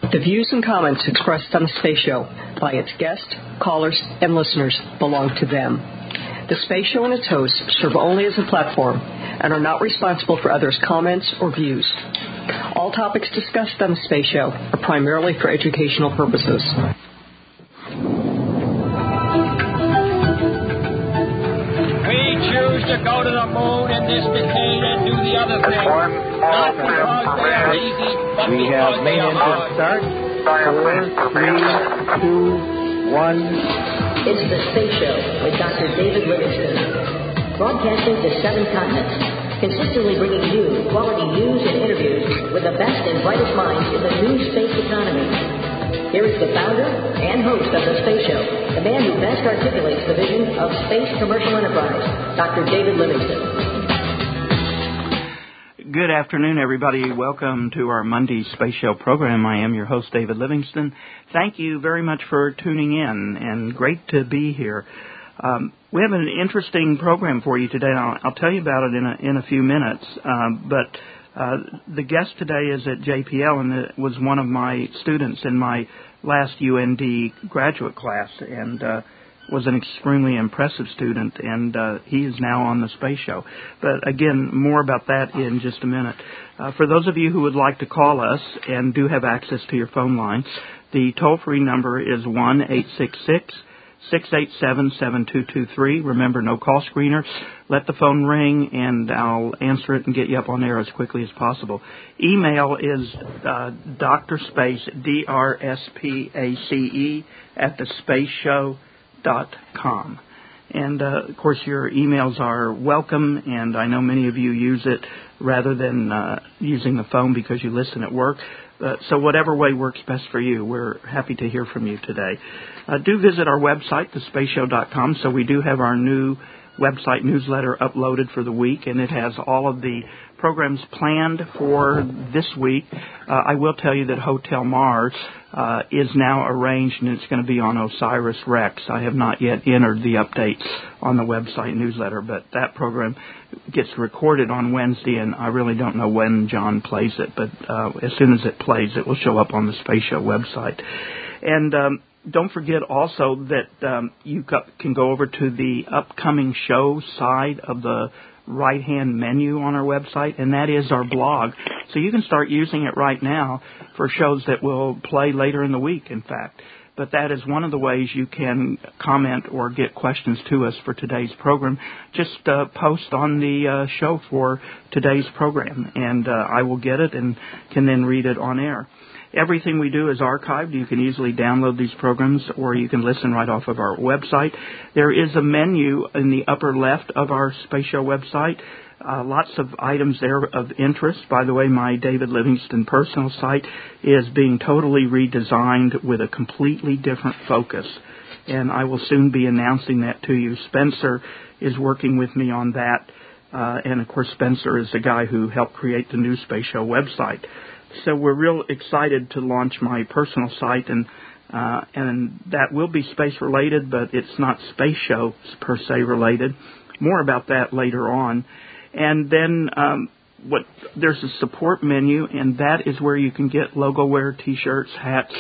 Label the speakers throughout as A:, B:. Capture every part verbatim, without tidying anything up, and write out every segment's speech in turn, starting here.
A: The views and comments expressed on the Space Show by its guests, callers, and listeners belong to them. The Space Show and its hosts serve only as a platform and are not responsible for others' comments or views. All topics discussed on the Space Show are primarily for educational purposes.
B: We choose to go to the moon in this decade and do the other thing. Not because they are easy, but
C: we
B: because
C: have
B: they
C: main
B: are
C: engine
B: hard.
C: start. Four, three, two, one.
D: It's the Space Show with Doctor David Livingston, broadcasting to seven continents, consistently bringing you quality news and interviews with the best and brightest minds in the new space economy. Here is the founder and host of the Space Show, the man who best articulates the vision of space commercial enterprise, Doctor David Livingston.
E: Good afternoon, everybody. Welcome to our Monday Space Show program. I am your host, David Livingston. Thank you very much for tuning in, and great to be here. Um, we have an interesting program for you today. I'll, I'll tell you about it in a, in a few minutes. Um, but uh, the guest today is at J P L, and it was one of my students in my last U N D graduate class, and uh, was an extremely impressive student, and uh, he is now on the Space Show. But again, more about that in just a minute. Uh, for those of you who would like to call us and do have access to your phone line, the toll-free number is one eight six six, six eight seven, seven two two three. Remember, no call screener. Let the phone ring, and I'll answer it and get you up on air as quickly as possible. Email is uh, drspace, D R S P A C E, at the space show dot com. And, uh, of course, your emails are welcome, and I know many of you use it rather than uh, using the phone because you listen at work. Uh, so whatever way works best for you, we're happy to hear from you today. Uh, do visit our website, the space show dot com. So we do have our new website newsletter uploaded for the week, and it has all of the programs planned for this week. Uh, I will tell you that Hotel Mars uh, is now arranged, and it's going to be on OSIRIS-REx. I have not yet entered the updates on the website newsletter, but that program gets recorded on Wednesday, and I really don't know when John plays it, but uh, as soon as it plays, it will show up on the Space Show website. And um, don't forget also that um, you can go over to the upcoming show side of the right-hand menu on our website, and that is our blog. So you can start using it right now for shows that will play later in the week, in fact. But that is one of the ways you can comment or get questions to us for today's program. Just uh, post on the uh, show for today's program, and uh, I will get it and can then read it on air. Everything we do is archived. You can easily download these programs, or you can listen right off of our website. There is a menu in the upper left of our Space Show website. Uh, lots of items there of interest. By the way, my David Livingston personal site is being totally redesigned with a completely different focus, and I will soon be announcing that to you. Spencer is working with me on that, uh, and of course Spencer is the guy who helped create the new Space Show website. So we're real excited to launch my personal site, and uh, and that will be space-related, but it's not Space Show per se related. More about that later on. And then um, what there's a support menu, and that is where you can get logo wear, T-shirts, hats,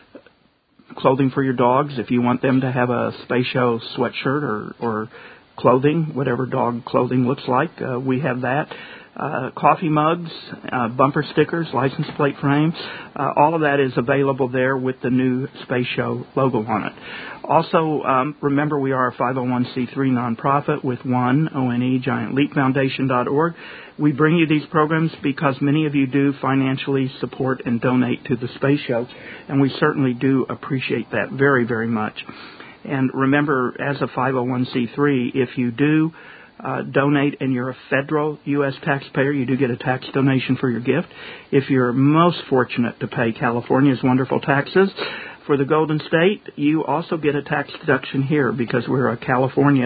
E: clothing for your dogs. If you want them to have a Space Show sweatshirt or, or clothing, whatever dog clothing looks like, uh, we have that. Uh, coffee mugs, uh, bumper stickers, license plate frames, uh, all of that is available there with the new Space Show logo on it. Also, um, remember we are a five oh one c three nonprofit with one, O N E, Giant Leap Foundation dot org. We bring you these programs because many of you do financially support and donate to the Space Show, and we certainly do appreciate that very, very much. And remember, as a five oh one c three, if you do Uh, donate and you're a federal U S taxpayer, you do get a tax donation for your gift. If you're most fortunate to pay California's wonderful taxes for the Golden State, you also get a tax deduction here because we're a California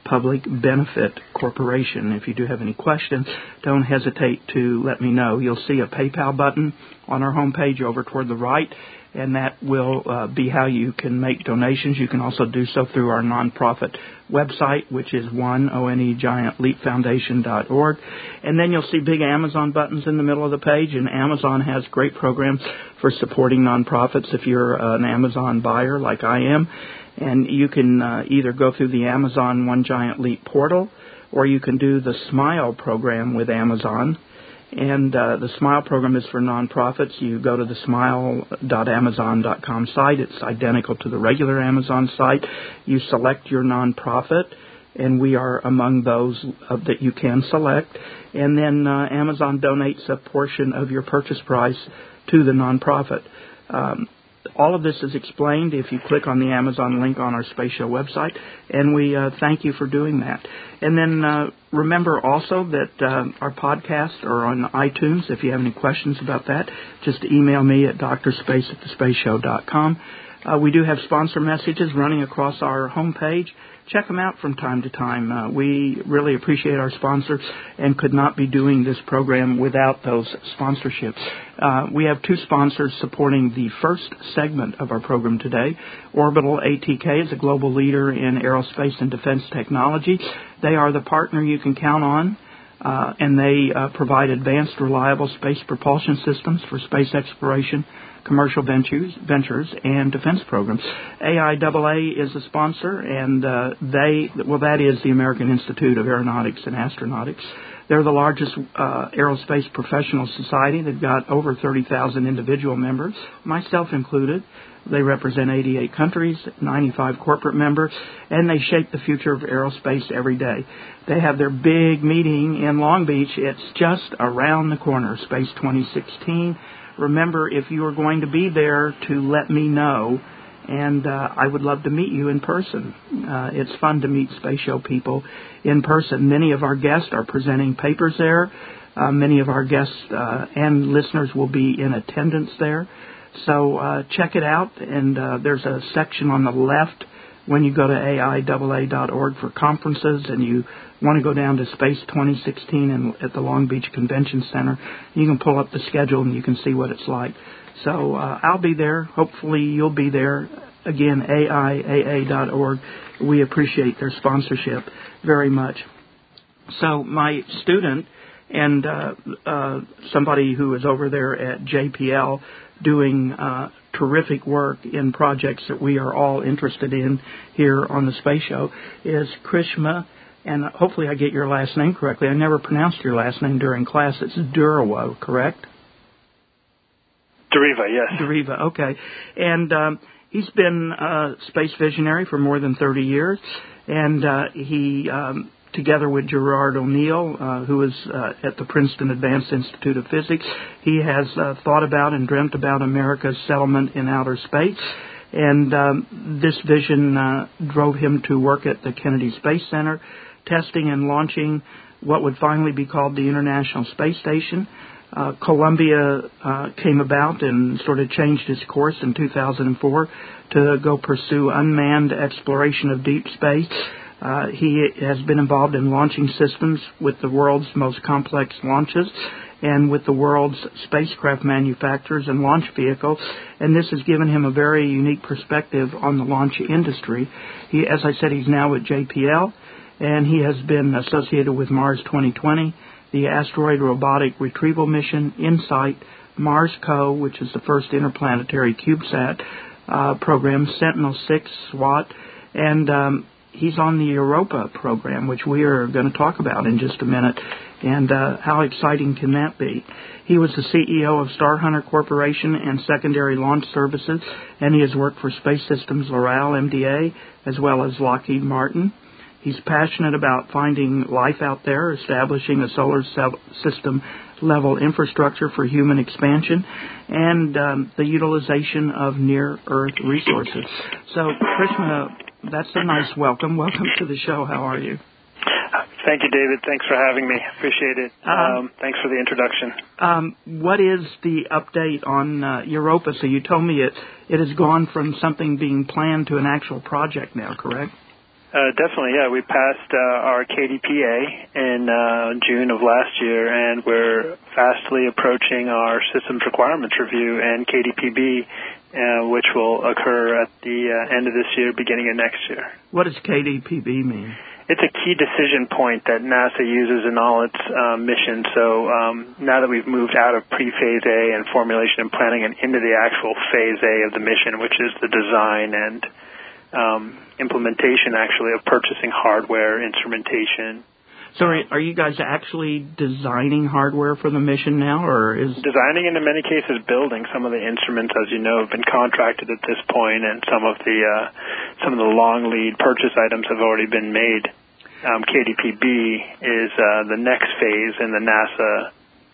E: public benefit corporation. If you do have any questions, don't hesitate to let me know. You'll see a PayPal button on our homepage over toward the right, and that will uh, be how you can make donations. You can also do so through our nonprofit website, which is one giant leap foundation dot org. And then you'll see big Amazon buttons in the middle of the page, and Amazon has great programs for supporting nonprofits if you're an Amazon buyer like I am. And you can uh, either go through the Amazon One Giant Leap portal, or you can do the SMILE program with Amazon. And uh, the SMILE program is for nonprofits. You go to the smile dot amazon dot com site. It's identical to the regular Amazon site. You select your nonprofit, and we are among those uh, that you can select. And then uh, Amazon donates a portion of your purchase price to the nonprofit. Um, all of this is explained if you click on the Amazon link on our Space Show website, and we uh, thank you for doing that. And then uh, remember also that uh, our podcasts are on iTunes. If you have any questions about that, just email me at d r space at the space show dot com. Uh, we do have sponsor messages running across our homepage. Check them out from time to time. Uh, we really appreciate our sponsors and could not be doing this program without those sponsorships. Uh, we have two sponsors supporting the first segment of our program today. Orbital A T K is a global leader in aerospace and defense technology. They are the partner you can count on, uh, and they uh, provide advanced, reliable space propulsion systems for space exploration, commercial ventures, ventures and defense programs. A I A A is a sponsor, and uh, they, well, that is the American Institute of Aeronautics and Astronautics. They're the largest uh, aerospace professional society. They've got over thirty thousand individual members, myself included. They represent eighty-eight countries, ninety-five corporate members, and they shape the future of aerospace every day. They have their big meeting in Long Beach. It's just around the corner, Space twenty sixteen. Remember, if you are going to be there, to let me know, and uh, I would love to meet you in person. Uh, it's fun to meet Space Show people in person. Many of our guests are presenting papers there. Uh, many of our guests uh, and listeners will be in attendance there. So uh, check it out, and uh, there's a section on the left when you go to A I A A dot org for conferences, and you want to go down to Space twenty sixteen in, at the Long Beach Convention Center. You can pull up the schedule, and you can see what it's like. So uh, I'll be there. Hopefully you'll be there. Again, A I A A dot org. We appreciate their sponsorship very much. So my student and uh, uh, somebody who is over there at J P L doing uh, terrific work in projects that we are all interested in here on the Space Show is Krishma, and hopefully I get your last name correctly. I never pronounced your last name during class. It's Duriwa, correct?
F: Duriva, yes.
E: Duriva, okay. And um, he's been a space visionary for more than thirty years, and uh, he, um, together with Gerard O'Neill, uh, who is uh, at the Princeton Advanced Institute of Physics, he has uh, thought about and dreamt about America's settlement in outer space. And um, this vision uh, drove him to work at the Kennedy Space Center, testing and launching what would finally be called the International Space Station. Uh, Columbia uh, came about and sort of changed its course in two thousand four to go pursue unmanned exploration of deep space. Uh, he has been involved in launching systems with the world's most complex launches and with the world's spacecraft manufacturers and launch vehicles, and this has given him a very unique perspective on the launch industry. He, as I said, he's now at J P L, and he has been associated with Mars twenty twenty, the Asteroid Robotic Retrieval Mission, InSight, MarsCo, which is the first interplanetary CubeSat uh, program, Sentinel six, SWAT, and um, he's on the Europa program, which we are going to talk about in just a minute. And uh, how exciting can that be? He was the C E O of Star Hunter Corporation and Secondary Launch Services, and he has worked for Space Systems Loral, M D A, as well as Lockheed Martin. He's passionate about finding life out there, establishing a solar system level infrastructure for human expansion, and um, the utilization of near-Earth resources. So, Krishna, that's a nice welcome. Welcome to the show. How are you?
F: Thank you, David. Thanks for having me. Appreciate it. Um, um, thanks for the introduction.
E: Um, what is the update on uh, Europa? So you told me it, it has gone from something being planned to an actual project now, correct?
F: Uh, definitely, yeah. We passed uh, our K D P A in uh, June of last year, and we're fastly approaching our systems requirements review and K D P B, uh, which will occur at the uh, end of this year, beginning of next year.
E: What does K D P B mean?
F: It's a key decision point that NASA uses in all its uh, missions. So um, now that we've moved out of pre-phase A and formulation and planning and into the actual phase A of the mission, which is the design and um, implementation, actually, of purchasing hardware, instrumentation.
E: So are, are you guys actually designing hardware for the mission now, or is...
F: Designing, and in many cases building. Some of the instruments, as you know, have been contracted at this point, and some of the uh, some of the long lead purchase items have already been made. Um, K D P B is uh, the next phase in the NASA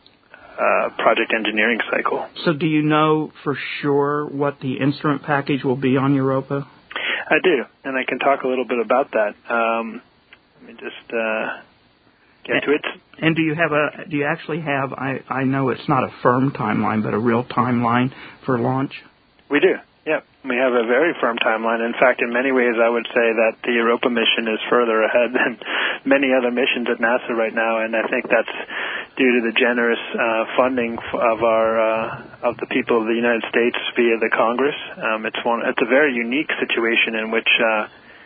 F: uh, project engineering cycle.
E: So do you know for sure what the instrument package will be on Europa?
F: I do, and I can talk a little bit about that. Um, let me just uh, get to it.
E: And do you have a? Do you actually have? I, I know it's not a firm timeline, but a real timeline for launch.
F: We do. Yep, we have a very firm timeline. In fact, in many ways, I would say that the Europa mission is further ahead than many other missions at NASA right now, and I think that's due to the generous uh, funding of our uh, of the people of the United States via the Congress. Um, it's one. It's a very unique situation in which uh,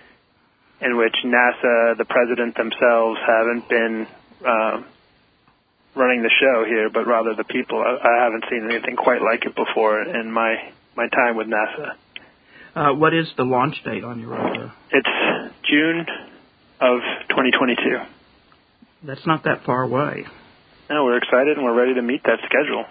F: in which NASA, the president themselves, haven't been uh, running the show here, but rather the people. I, I haven't seen anything quite like it before in my. my time with NASA.
E: Uh, what is the launch date on Europa?
F: It's June of twenty twenty-two.
E: That's not that far away.
F: No, we're excited and we're ready to meet that schedule.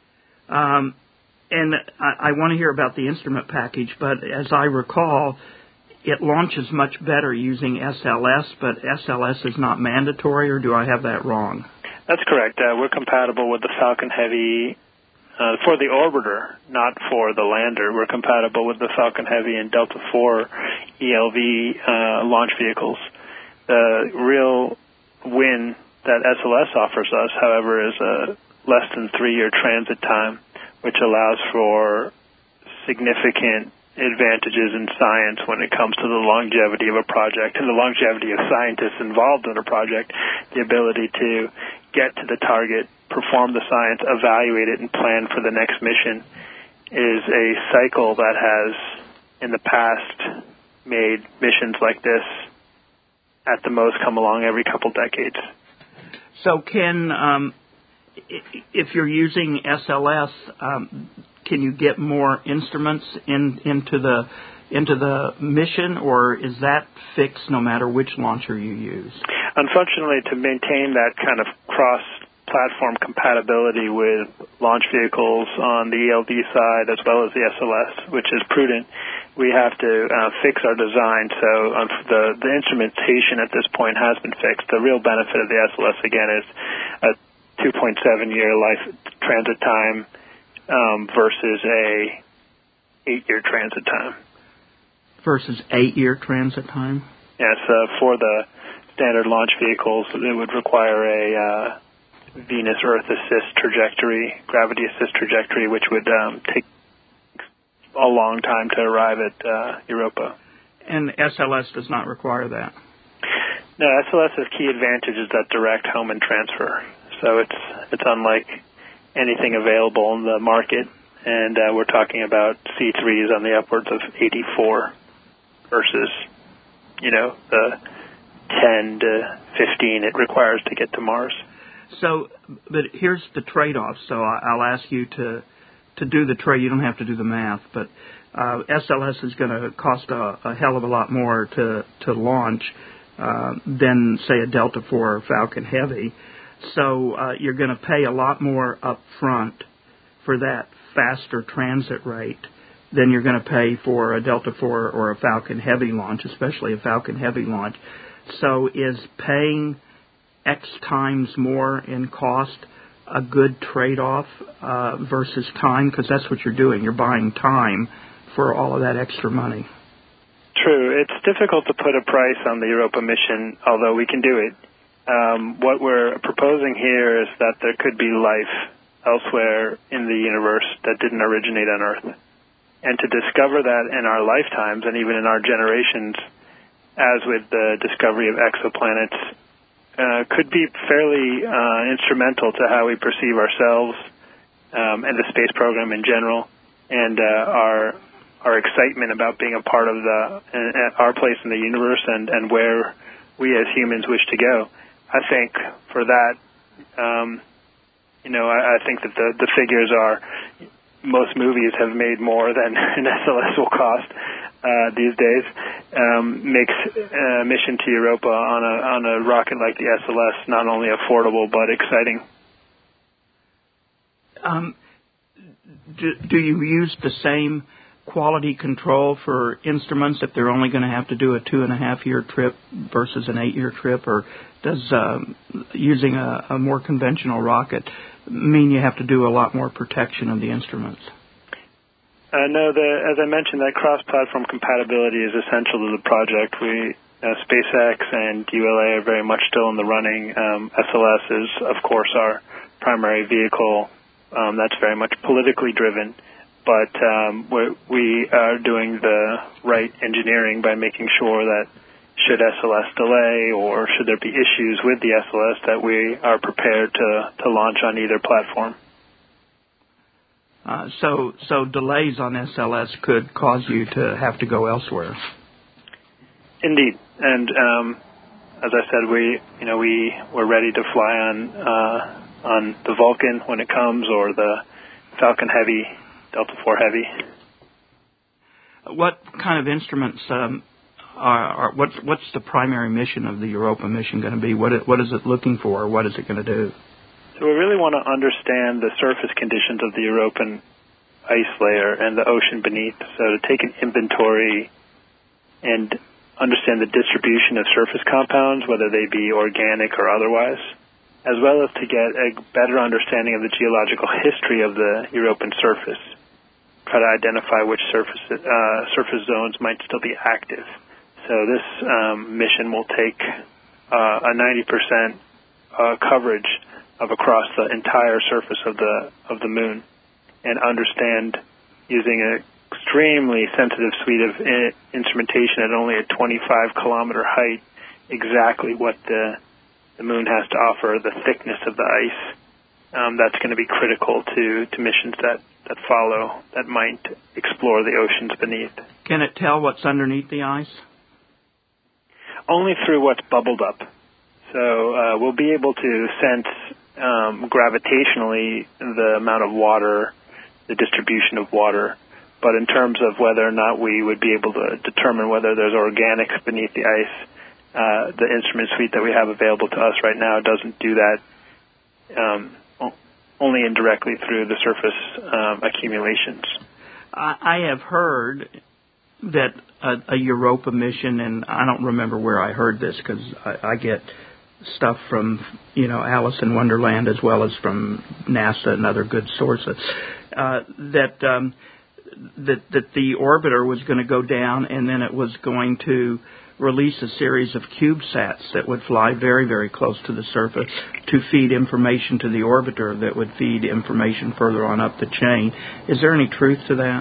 E: Um, and I, I want to hear about the instrument package, but as I recall, it launches much better using S L S, but S L S is not mandatory, or do I have that wrong?
F: That's correct. Uh, we're compatible with the Falcon Heavy Uh, for the orbiter, not for the lander. We're compatible with the Falcon Heavy and Delta four E L V uh, launch vehicles. The real win that S L S offers us, however, is a less than three-year transit time, which allows for significant advantages in science when it comes to the longevity of a project and the longevity of scientists involved in a project, the ability to get to the target, perform the science, evaluate it, and plan for the next mission is a cycle that has, in the past, made missions like this, at the most, come along every couple decades.
E: So can, um, if you're using S L S, um, can you get more instruments in, into the into the mission, or is that fixed no matter which launcher you use?
F: Unfortunately, to maintain that kind of cross-platform compatibility with launch vehicles on the E L V side as well as the S L S, which is prudent, we have to uh, fix our design. So um, the, the instrumentation at this point has been fixed. The real benefit of the S L S, again, is a two point seven year life transit time um, versus a eight-year transit time.
E: Versus eight-year transit time?
F: Yes, uh, for the standard launch vehicles, it would require a uh, Venus-Earth assist trajectory, gravity assist trajectory, which would um, take a long time to arrive at uh, Europa.
E: And S L S does not require that?
F: No, S L S has key advantages that direct home and transfer. So it's it's unlike anything available in the market, and uh, we're talking about C threes on the upwards of eighty-four versus, you know, the ten to fifteen it requires to get to Mars.
E: So, but here's the trade-off. So I'll ask you to to do the trade. You don't have to do the math, but uh, S L S is going to cost a, a hell of a lot more to to launch uh, than, say, a Delta four or Falcon Heavy. So uh, you're going to pay a lot more up front for that faster transit rate than you're going to pay for a Delta four or a Falcon Heavy launch, especially a Falcon Heavy launch. So is paying X times more in cost a good trade-off uh, versus time? Because that's what you're doing. You're buying time for all of that extra money.
F: True. It's difficult to put a price on the Europa mission, although we can do it. Um, what we're proposing here is that there could be life elsewhere in the universe that didn't originate on Earth. And to discover that in our lifetimes and even in our generations as with the discovery of exoplanets, uh, could be fairly uh, instrumental to how we perceive ourselves um, and the space program in general, and uh, our our excitement about being a part of the uh, our place in the universe and, and where we as humans wish to go. I think for that, um, you know, I, I think that the, the figures are most movies have made more than an S L S will cost uh, these days. Um, makes a mission to Europa on a on a rocket like the S L S not only affordable but exciting.
E: Um, do, do you use the same quality control for instruments if they're only going to have to do a two and a half year trip versus an eight year trip, or does um, using a, a more conventional rocket mean you have to do a lot more protection of the instruments?
F: Uh, no, the, as I mentioned, that cross-platform compatibility is essential to the project. We, uh, SpaceX and U L A are very much still in the running. Um, S L S is, of course, our primary vehicle. Um, that's very much politically driven. But um, we are doing the right engineering by making sure that should S L S delay or should there be issues with the S L S, that we are prepared to, to launch on either platform.
E: Uh, so, so delays on S L S could cause you to have to go elsewhere.
F: Indeed, and um, as I said, we, you know, we we're ready to fly on uh, on the Vulcan when it comes, or the Falcon Heavy, Delta four Heavy.
E: What kind of instruments um, are, are what's what's the primary mission of the Europa mission going to be? What it, what is it looking for? What is it going to do?
F: So we really want to understand the surface conditions of the European ice layer and the ocean beneath. So to take an inventory and understand the distribution of surface compounds, whether they be organic or otherwise, as well as to get a better understanding of the geological history of the European surface. Try to identify which surface uh, surface zones might still be active. So this um, mission will take uh, a ninety percent uh, coverage of across the entire surface of the of the moon, and understand using an extremely sensitive suite of in- instrumentation at only a twenty-five kilometer height exactly what the the moon has to offer, the thickness of the ice. Um, that's going to be critical to, to missions that, that follow, that might explore the oceans beneath.
E: Can it tell what's underneath the ice?
F: Only through what's bubbled up. So uh, we'll be able to sense um, gravitationally the amount of water, the distribution of water. But in terms of whether or not we would be able to determine whether there's organics beneath the ice, uh, the instrument suite that we have available to us right now doesn't do that. Um, only indirectly through the surface um, accumulations.
E: I, I have heard that a, a Europa mission, and I don't remember where I heard this because I, I get stuff from, you know, Alice in Wonderland as well as from NASA and other good sources, uh, that, um, that that the orbiter was going to go down and then it was going to release a series of CubeSats that would fly very, very close to the surface to feed information to the orbiter that would feed information further on up the chain. Is there any truth to that?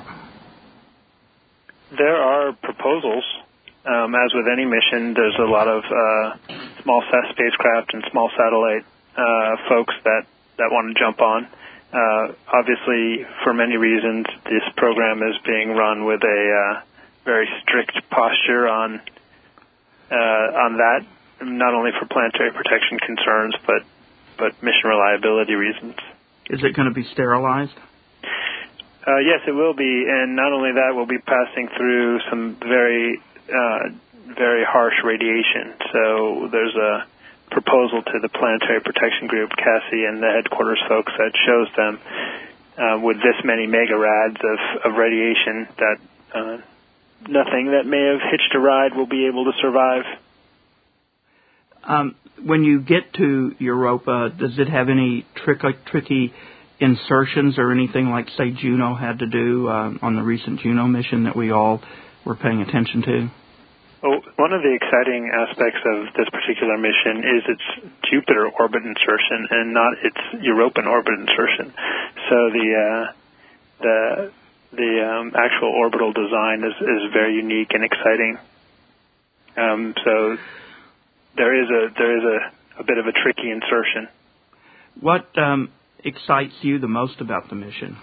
F: There are proposals. Um, as with any mission, there's a lot of uh, small spacecraft and small satellite uh, folks that, that want to jump on. Uh, obviously, for many reasons, this program is being run with a uh, very strict posture on Uh, on that, not only for planetary protection concerns, but but mission reliability reasons.
E: Is it going to be sterilized?
F: Uh, yes, it will be, and not only that, we'll be passing through some very uh, very harsh radiation. So there's a proposal to the Planetary Protection Group, Cassie, and the headquarters folks that shows them uh, with this many megarads of, of radiation that uh, nothing that may have hitched a ride will be able to survive.
E: Um, when you get to Europa, does it have any tricky, tricky insertions or anything like, say, Juno had to do um, on the recent Juno mission that we all were paying attention to?
F: Well, one of the exciting aspects of this particular mission is its Jupiter orbit insertion and not its European orbit insertion. So the uh, the The um, actual orbital design is, is very unique and exciting. Um, so there is a there is a, a bit of a tricky insertion.
E: What um, excites you the most about the mission?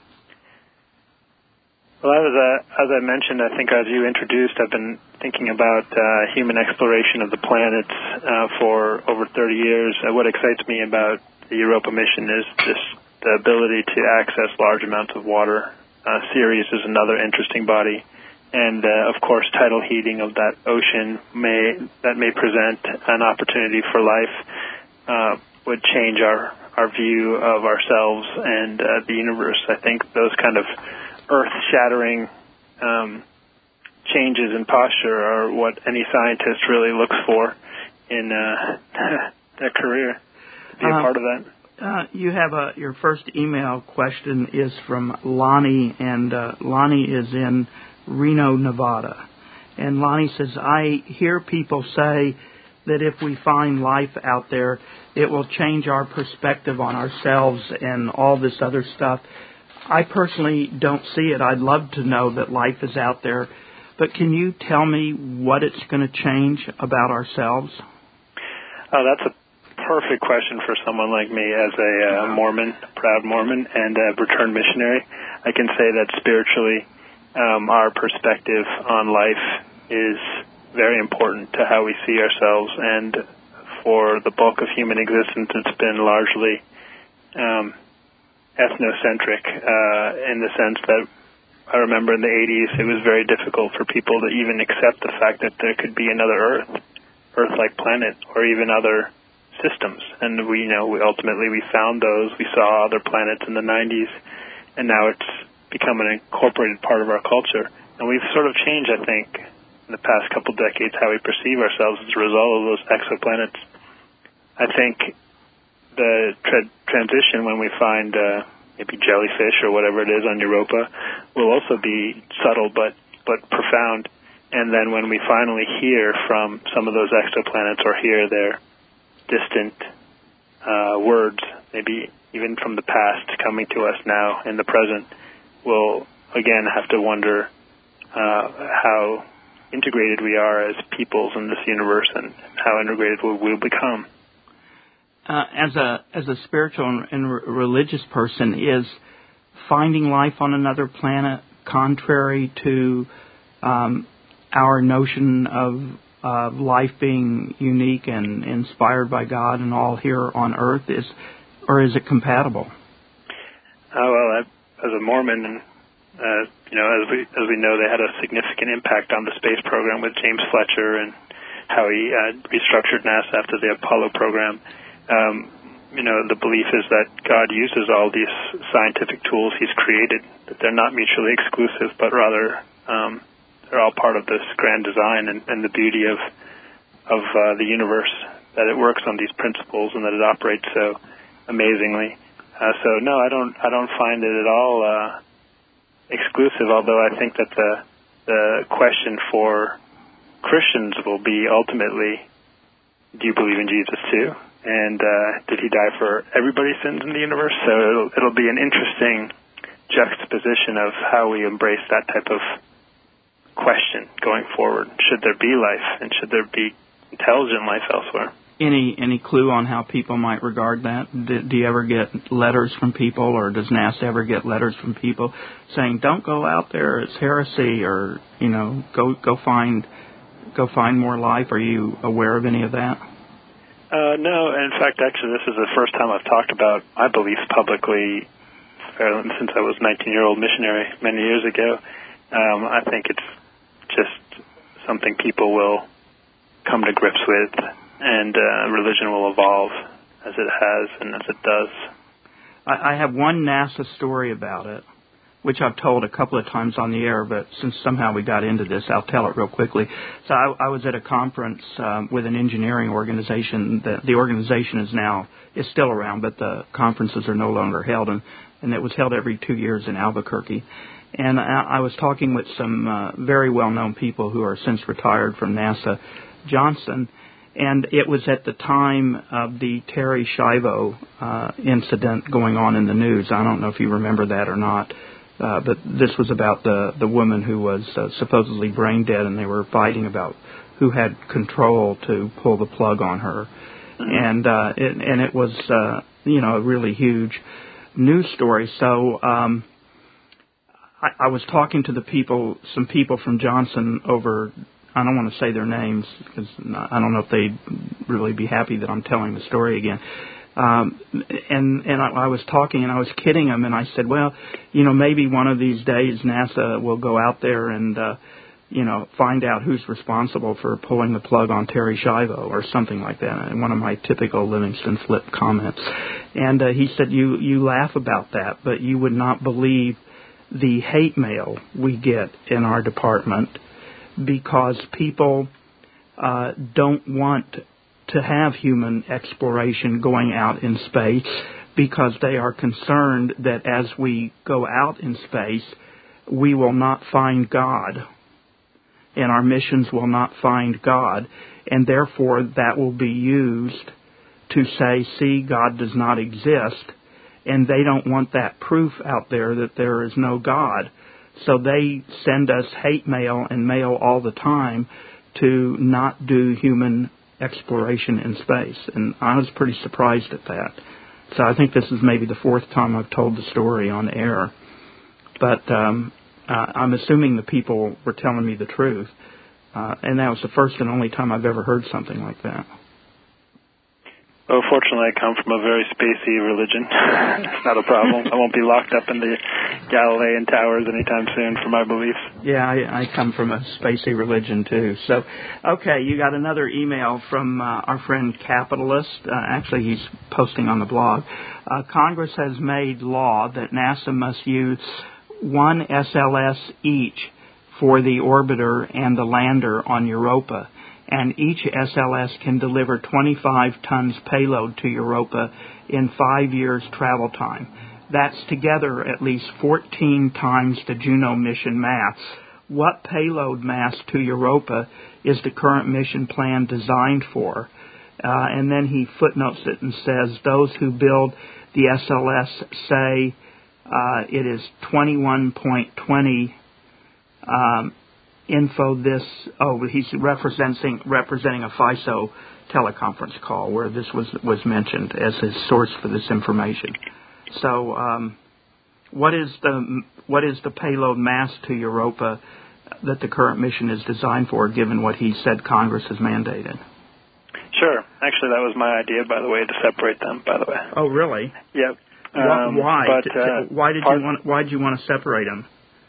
F: Well, as, uh, as I mentioned, I think as you introduced, I've been thinking about uh, human exploration of the planets uh, for over thirty years. Uh, what excites me about the Europa mission is just the ability to access large amounts of water. Uh, Ceres is another interesting body. And, uh, of course, tidal heating of that ocean may that may present an opportunity for life, uh, would change our, our view of ourselves and uh, the universe. I think those kind of earth-shattering um, changes in posture are what any scientist really looks for in uh, their career, to be a
E: uh,
F: part of that.
E: Uh, you have a, your first email question is from Lonnie, and uh, Lonnie is in Reno, Nevada. And Lonnie says, I hear people say that if we find life out there, it will change our perspective on ourselves and all this other stuff. I personally don't see it. I'd love to know that life is out there. But can you tell me what it's going to change about ourselves?
F: Oh, that's a perfect question for someone like me as a uh, Mormon, proud Mormon, and a returned missionary. I can say that spiritually, um, our perspective on life is very important to how we see ourselves. And for the bulk of human existence, it's been largely um, ethnocentric uh, in the sense that I remember in the eighties it was very difficult for people to even accept the fact that there could be another Earth, Earth-like planet, or even other systems. And we, you know, we ultimately we found those. We saw other planets in the nineties, and now it's become an incorporated part of our culture. And we've sort of changed, I think, in the past couple decades how we perceive ourselves as a result of those exoplanets. I think the tra- transition when we find uh, maybe jellyfish or whatever it is on Europa will also be subtle but, but profound. And then when we finally hear from some of those exoplanets or hear their distant uh, words, maybe even from the past coming to us now in the present, we'll again have to wonder uh, how integrated we are as peoples in this universe and how integrated we will become.
E: Uh, as a as a spiritual and, and re- religious person, is finding life on another planet contrary to um, our notion of uh, life being unique and inspired by God and all here on Earth? Is or is it compatible?
F: Oh well, I, as a Mormon, and uh, you know, as we as we know, they had a significant impact on the space program with James Fletcher and how he uh, restructured NASA after the Apollo program. Um, you know, the belief is that God uses all these scientific tools He's created, that they're not mutually exclusive, but rather um, they're all part of this grand design and, and the beauty of of uh, the universe, that it works on these principles and that it operates so amazingly. Uh, so no, I don't. I don't find it at all uh, exclusive. Although I think that the the question for Christians will be ultimately, do you believe in Jesus too? And uh, did He die for everybody's sins in the universe? So it'll, it'll be an interesting juxtaposition of how we embrace that type of question going forward. Should there be life, and should there be intelligent life elsewhere?
E: Any any clue on how people might regard that? Do, do you ever get letters from people, or does NASA ever get letters from people saying, "Don't go out there; it's heresy," or you know, go go find go find more life? Are you aware of any of that?
F: Uh, no, in fact, actually, this is the first time I've talked about my beliefs publicly since I was a nineteen-year-old missionary many years ago. Um, I think it's just something people will come to grips with, and uh, religion will evolve as it has and as it does.
E: I, I have one NASA story about it, which I've told a couple of times on the air, but since somehow we got into this, I'll tell it real quickly. So I, I was at a conference um, with an engineering organization. The, the organization is now, is still around, but the conferences are no longer held, and, and it was held every two years in Albuquerque. And I, I was talking with some uh, very well-known people who are since retired from NASA, Johnson, and it was at the time of the Terri Schiavo uh, incident going on in the news. I don't know if you remember that or not. Uh, but this was about the, the woman who was uh, supposedly brain dead, and they were fighting about who had control to pull the plug on her. Mm-hmm. And uh, it, and it was, uh, you know, a really huge news story. So um, I, I was talking to the people, some people from Johnson over, I don't want to say their names because I don't know if they'd really be happy that I'm telling the story again. Um, and and I, I was talking and I was kidding them, and I said, well, you know, maybe one of these days NASA will go out there and, uh, you know, find out who's responsible for pulling the plug on Terri Schiavo or something like that. And one of my typical Livingston flip comments. And uh, he said, you, you laugh about that, but you would not believe the hate mail we get in our department because people uh, don't want to have human exploration going out in space because they are concerned that as we go out in space, we will not find God, and our missions will not find God, and therefore that will be used to say, see, God does not exist, and they don't want that proof out there that there is no God. So they send us hate mail and mail all the time to not do human exploration in space, and I was pretty surprised at that. So I think this is maybe the fourth time I've told the story on air, but um, uh, I'm assuming the people were telling me the truth, uh, and that was the first and only time I've ever heard something like that.
F: Well, fortunately, I come from a very spacey religion. It's not a problem. I won't be locked up in the Galilean towers anytime soon for my beliefs.
E: Yeah, I, I come from a spacey religion, too. So, okay, you got another email from uh, our friend Capitalist. Uh, actually, he's posting on the blog. Uh, Congress has made law that NASA must use one S L S each for the orbiter and the lander on Europa, and each S L S can deliver twenty-five tons payload to Europa in five years travel time. That's together at least fourteen times the Juno mission mass. What payload mass to Europa is the current mission plan designed for? Uh, and then he footnotes it and says, those who build the S L S say uh, it is twenty-one point two um, info this, oh, he's representing representing a FISO teleconference call where this was was mentioned as his source for this information. So, um, what is the what is the payload mass to Europa that the current mission is designed for, given what he said Congress has mandated?
F: Sure. Actually, that was my idea, by the way, to separate them. By the way.
E: Oh, really?
F: Yep. Um,
E: why?
F: But, uh,
E: why did you want? Why did you want to separate them?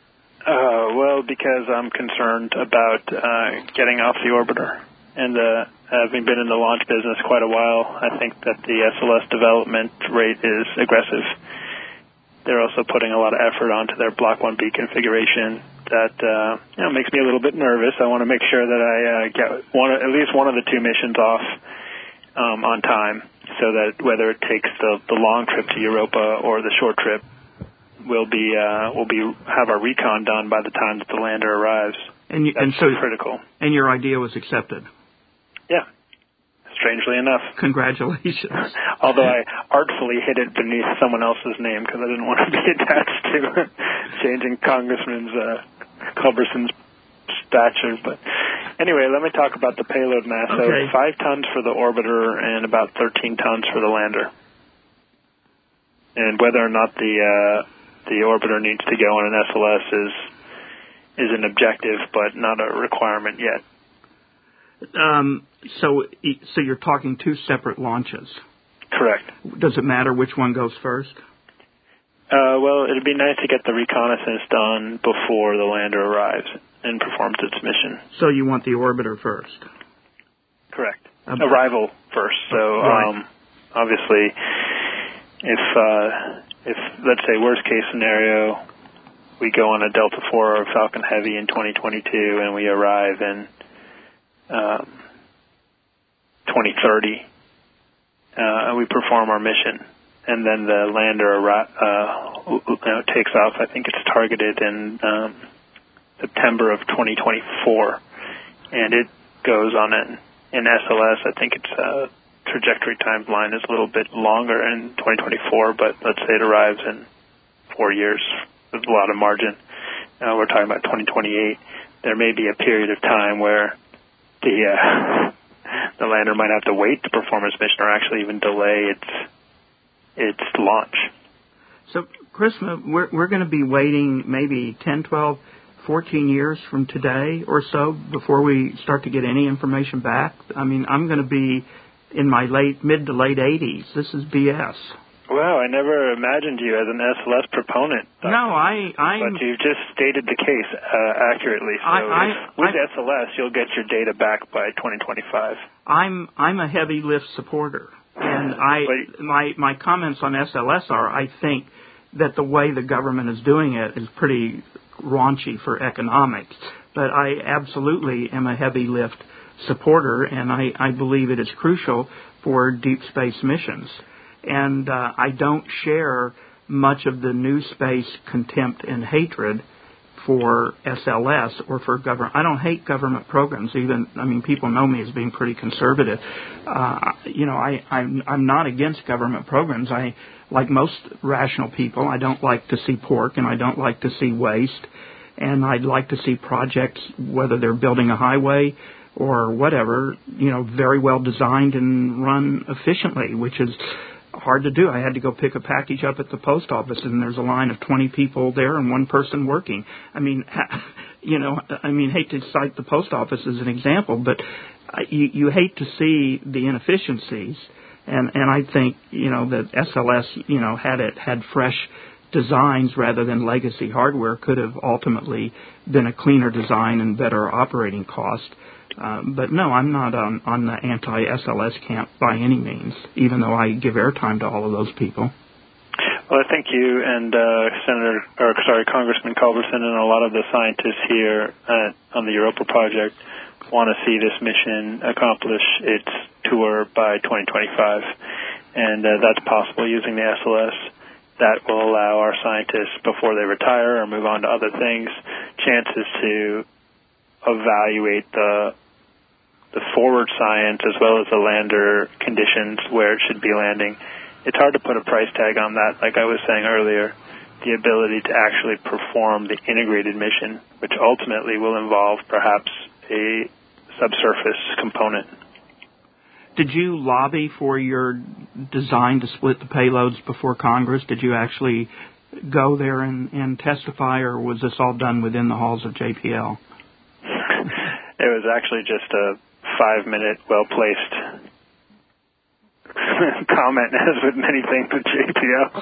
F: Uh, well, because I'm concerned about uh, getting off the orbiter. And uh, having been in the launch business quite a while, I think that the S L S development rate is aggressive. They're also putting a lot of effort onto their Block one B configuration that uh, you know, makes me a little bit nervous. I want to make sure that I uh, get one, at least one of the two missions off um, on time, so that whether it takes the, the long trip to Europa or the short trip, we'll be uh, we'll be have our recon done by the time that the lander arrives.
E: And, you,
F: That's
E: and so
F: critical.
E: And your idea was accepted.
F: Yeah, strangely enough.
E: Congratulations.
F: Although I artfully hid it beneath someone else's name because I didn't want to be attached to changing Congressman's uh, Culberson's stature. But anyway, let me talk about the payload mass.
E: Okay.
F: So it's five tons for the orbiter and about thirteen tons for the lander. And whether or not the uh, the orbiter needs to go on an S L S is is an objective, but not a requirement yet.
E: Um, so, so you're talking two separate launches.
F: Correct.
E: Does it matter which one goes first?
F: Uh, well, it'd be nice to get the reconnaissance done before the lander arrives and performs its mission.
E: So you want the orbiter first?
F: Correct.
E: Um,
F: Arrival first. So,
E: right.
F: um, obviously, if uh, if let's say worst case scenario, we go on a Delta four or Falcon Heavy in twenty twenty-two, and we arrive in um, twenty thirty, uh, and we perform our mission, and then the lander arri- uh, you know, takes off. I think it's targeted in um, September of twenty twenty-four, and it goes on an in S L S. I think its uh, trajectory timeline is a little bit longer in twenty twenty-four, but let's say it arrives in four years. With a lot of margin. Uh, we're talking about twenty twenty-eight. There may be a period of time where the uh, the lander might have to wait to perform its mission, or actually even delay its its launch.
E: So, Chris, we're we're going to be waiting maybe ten, twelve, fourteen years from today or so before we start to get any information back. I mean, I'm going to be in my late mid to late eighties. This is B S.
F: Well, I never imagined you as an S L S proponent.
E: No, I... I'm,
F: but you just stated the case uh, accurately. So
E: I, I,
F: with
E: I,
F: S L S, you'll get your data back by twenty twenty-five.
E: I'm I'm a heavy lift supporter. And I my my comments on S L S are, I think that the way the government is doing it is pretty raunchy for economics. But I absolutely am a heavy lift supporter, and I, I believe it is crucial for deep space missions. And uh, I don't share much of the new space contempt and hatred for S L S or for government. I don't hate government programs. Even, I mean, people know me as being pretty conservative. Uh, you know, I, I'm, I'm not against government programs. I, like most rational people, I don't like to see pork and I don't like to see waste. And I'd like to see projects, whether they're building a highway or whatever, you know, very well designed and run efficiently, which is hard to do. I had to go pick a package up at the post office, and there's a line of twenty people there and one person working. I mean, you know, I mean, hate to cite the post office as an example, but you, you hate to see the inefficiencies. And, and I think, you know, that S L S, you know, had it had fresh designs rather than legacy hardware, could have ultimately been a cleaner design and better operating cost. Um, but no, I'm not on, on the anti-S L S camp by any means, even though I give airtime to all of those people.
F: Well, I think you and uh, Senator, or sorry, Congressman Culberson and a lot of the scientists here at, on the Europa project want to see this mission accomplish its tour by twenty twenty-five, and uh, that's possible using the S L S. That will allow our scientists, before they retire or move on to other things, chances to evaluate the the forward science as well as the lander conditions where it should be landing. It's hard to put a price tag on that, like I was saying earlier, the ability to actually perform the integrated mission, which ultimately will involve perhaps a subsurface component.
E: Did you lobby for your design to split the payloads before Congress? Did you actually go there and, and testify, or was this all done within the halls of J P L?
F: It was actually just a five-minute, well-placed comment, as with many things at J P L.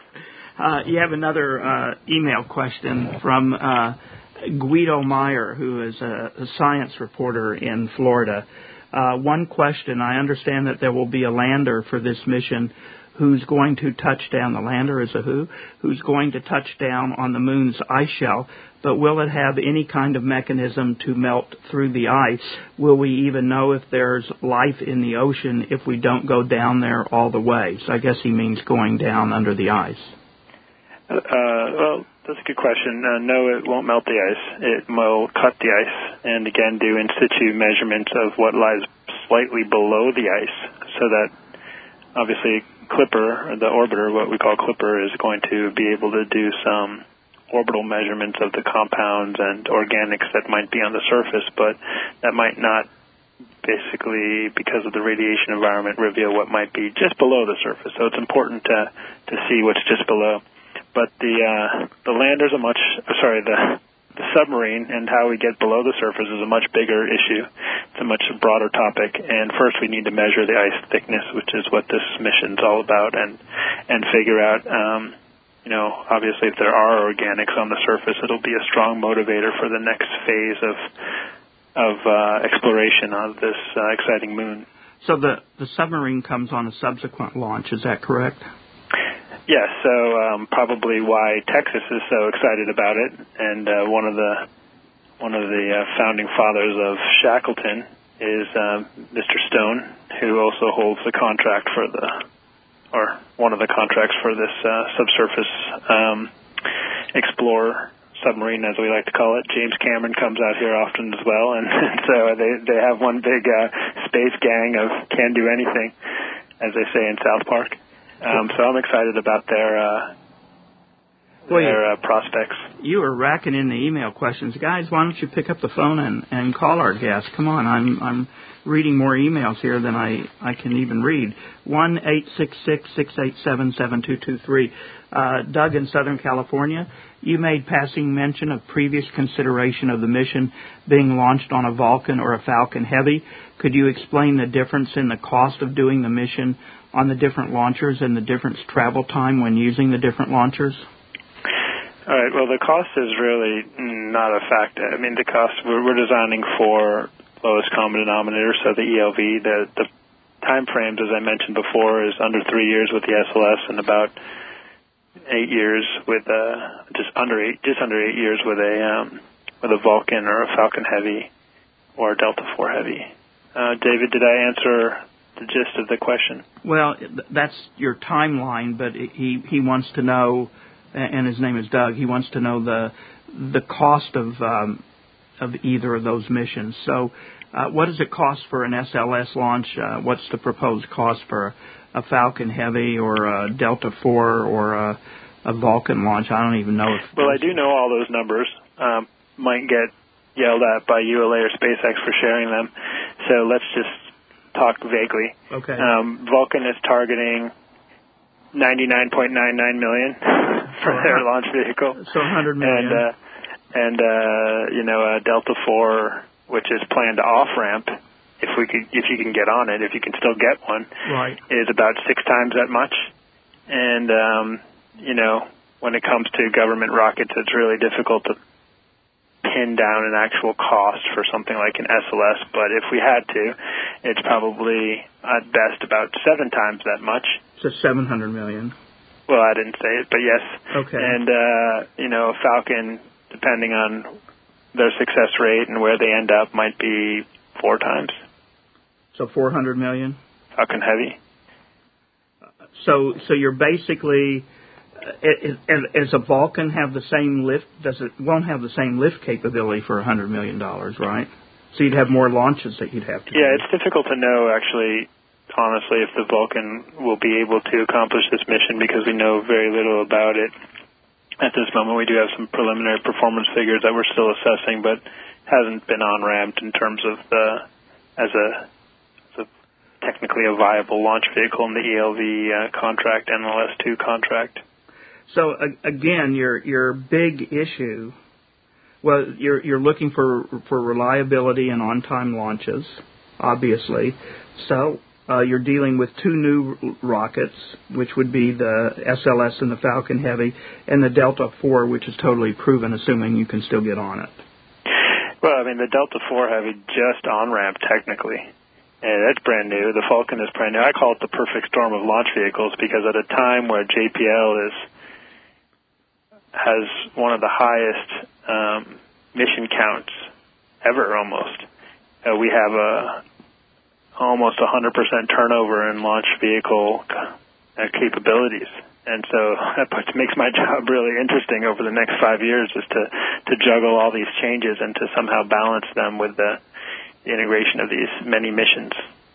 E: Uh, you have another uh, email question from uh, Guido Meyer, who is a, a science reporter in Florida. Uh, one question, I understand that there will be a lander for this mission who's going to touch down, the lander is a who, who's going to touch down on the moon's ice shell, but will it have any kind of mechanism to melt through the ice? Will we even know if there's life in the ocean if we don't go down there all the way? So I guess he means going down under the ice.
F: Uh, well, that's a good question. Uh, no, it won't melt the ice. It will cut the ice and, again, do in situ measurements of what lies slightly below the ice, so that, obviously, Clipper, the orbiter, what we call Clipper, is going to be able to do some orbital measurements of the compounds and organics that might be on the surface, but that might not, basically, because of the radiation environment, reveal what might be just below the surface. So it's important to to see what's just below. But the uh, the landers are much, sorry, the the submarine and how we get below the surface is a much bigger issue. It's a much broader topic. And first we need to measure the ice thickness, which is what this mission's all about, and and figure out, um, you know, obviously if there are organics on the surface, it'll be a strong motivator for the next phase of of uh, exploration of this uh, exciting moon.
E: So the, the submarine comes on a subsequent launch, is that correct?
F: Yes, so um, probably why Texas is so excited about it, and uh, one of the one of the uh, founding fathers of Shackleton is uh, Mister Stone, who also holds the contract for the, or one of the contracts for this uh, subsurface um, explorer submarine, as we like to call it. James Cameron comes out here often as well, and, and so they they have one big uh, space gang of can do anything, as they say in South Park. Um, so I'm excited about their uh,
E: Well,
F: their uh, prospects.
E: You were racking in the email questions. Guys, why don't you pick up the phone and, and call our guest? Come on, I'm I'm reading more emails here than I, I can even read. one eight six six, six eight seven, seven two two three. Uh, Doug in Southern California, you made passing mention of previous consideration of the mission being launched on a Vulcan or a Falcon Heavy. Could you explain the difference in the cost of doing the mission on the different launchers and the different travel time when using the different launchers?
F: All right. Well, the cost is really not a factor. I mean, the cost, we're, we're designing for lowest common denominator, so the E L V. The, the time frames, as I mentioned before, is under three years with the S L S and about eight years with uh, just under eight, just under eight years with a um, with a Vulcan or a Falcon Heavy or a Delta four Heavy. Uh, David, did I answer the gist of the question?
E: Well, that's your timeline, but he he wants to know, and his name is Doug. He wants to know the the cost of um, of either of those missions. So, uh, what does it cost for an S L S launch? Uh, what's the proposed cost for a, a Falcon Heavy or a Delta four or a, a Vulcan launch? I don't even know if.
F: Well, I do know all those numbers. Um, might get yelled at by U L A or SpaceX for sharing them. So let's just talk vaguely.
E: Okay.
F: Um, Vulcan is targeting ninety-nine point nine nine million for
E: so
F: their launch vehicle.
E: So one hundred million.
F: And, uh, and uh, you know, a Delta four, which is planned to off-ramp, if we could, if you can get on it, if you can still get one,
E: right,
F: is about six times that much. And, um, you know, when it comes to government rockets, it's really difficult to pin down an actual cost for something like an S L S, but if we had to, it's probably at best about seven times that much.
E: So seven hundred million.
F: Well, I didn't say it, but yes.
E: Okay.
F: And, uh, you know, Falcon, depending on their success rate and where they end up, might be four times.
E: So four hundred million?
F: Falcon Heavy.
E: So, so you're basically... Does a Vulcan have the same lift? Does it won't have the same lift capability for a hundred million dollars, right? So you'd have more launches that you'd have to.
F: Yeah,
E: do.
F: it's difficult to know actually, honestly, if the Vulcan will be able to accomplish this mission because we know very little about it at this moment. We do have some preliminary performance figures that we're still assessing, but hasn't been on ramped in terms of the as a, as a technically a viable launch vehicle in the E L V uh, contract, N L S two contract.
E: So uh, again, your your big issue, well, you're you're looking for for reliability and on-time launches, obviously. So uh, you're dealing with two new rockets, which would be the S L S and the Falcon Heavy, and the Delta four, which is totally proven, assuming you can still get on it.
F: Well, I mean, the Delta four Heavy just on-ramped technically. And that's brand new. The Falcon is brand new. I call it the perfect storm of launch vehicles because at a time where J P L is has one of the highest um, mission counts ever, almost. Uh, we have a almost one hundred percent turnover in launch vehicle uh, capabilities. And so that makes my job really interesting over the next five years is to, to juggle all these changes and to somehow balance them with the, the integration of these many missions.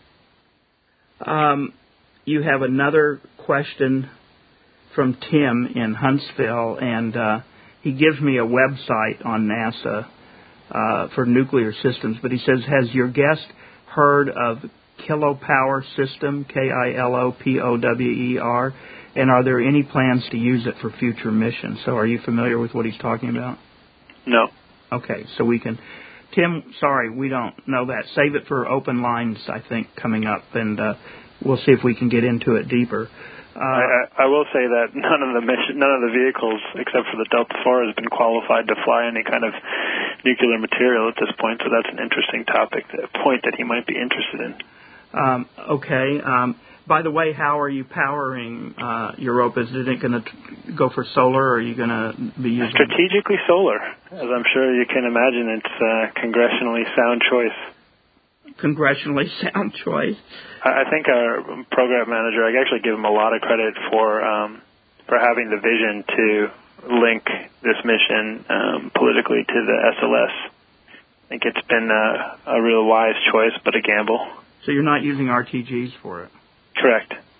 E: Um, you have another question from Tim in Huntsville, and uh, he gives me a website on NASA uh, for nuclear systems, but he says, has your guest heard of Kilopower System, K I L O P O W E R, and are there any plans to use it for future missions? So are you familiar with what he's talking about?
F: No.
E: Okay, so we can... Tim, sorry, we don't know that. Save it for open lines, I think, coming up, and uh, we'll see if we can get into it deeper. Uh,
F: I, I will say that none of the mission, none of the vehicles, except for the Delta four, has been qualified to fly any kind of nuclear material at this point. So that's an interesting topic, a point that he might be interested in.
E: Um, okay. Um, by the way, how are you powering uh, Europa? Is it going to go for solar, or are you going to be using
F: strategically solar? As I'm sure you can imagine, it's a congressionally sound choice.
E: Congressionally sound choice.
F: I think our program manager, I actually give him a lot of credit for um, for having the vision to link this mission um, politically to the S L S. I think it's been a, a real wise choice, but a gamble.
E: So you're not using R T Gs for it?
F: Correct.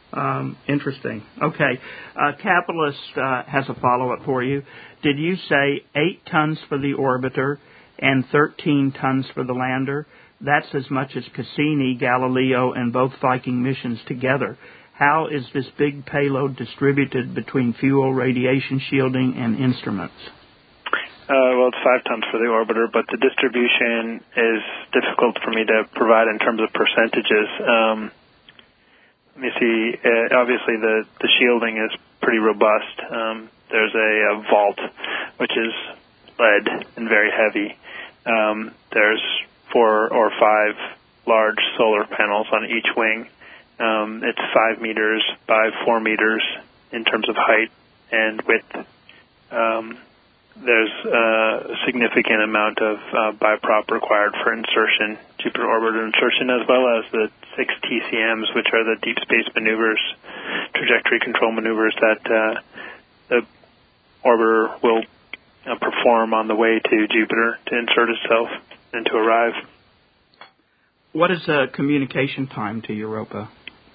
E: Um, interesting. Okay. Uh, Capitalist uh, has a follow-up for you. Did you say eight tons for the orbiter and thirteen tons for the lander? That's as much as Cassini, Galileo, and both Viking missions together. How is this big payload distributed between fuel, radiation shielding, and instruments?
F: Uh, well, it's five tons for the orbiter, but the distribution is difficult for me to provide in terms of percentages. Um, let me see. Uh, obviously, the, the shielding is pretty robust. Um, there's a, a vault, which is lead and very heavy. Um, there's four or five large solar panels on each wing. Um, it's five meters by four meters in terms of height and width. Um, there's a significant amount of uh, biprop required for insertion, Jupiter orbiter insertion, as well as the six T C Ms, which are the deep space maneuvers, trajectory control maneuvers that uh, the orbiter will uh, perform on the way to Jupiter to insert itself and to arrive.
E: What is the communication time to Europa?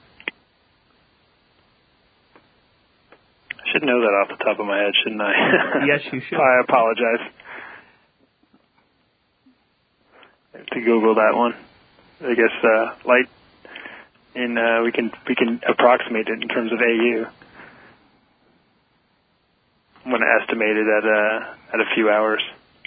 F: I should know that off the top of my head, shouldn't I?
E: Yes, you should.
F: I apologize. I have to Google that one. I guess uh, light, and uh, we can we can approximate it in terms of A U. I'm going to estimate it at a at a few hours.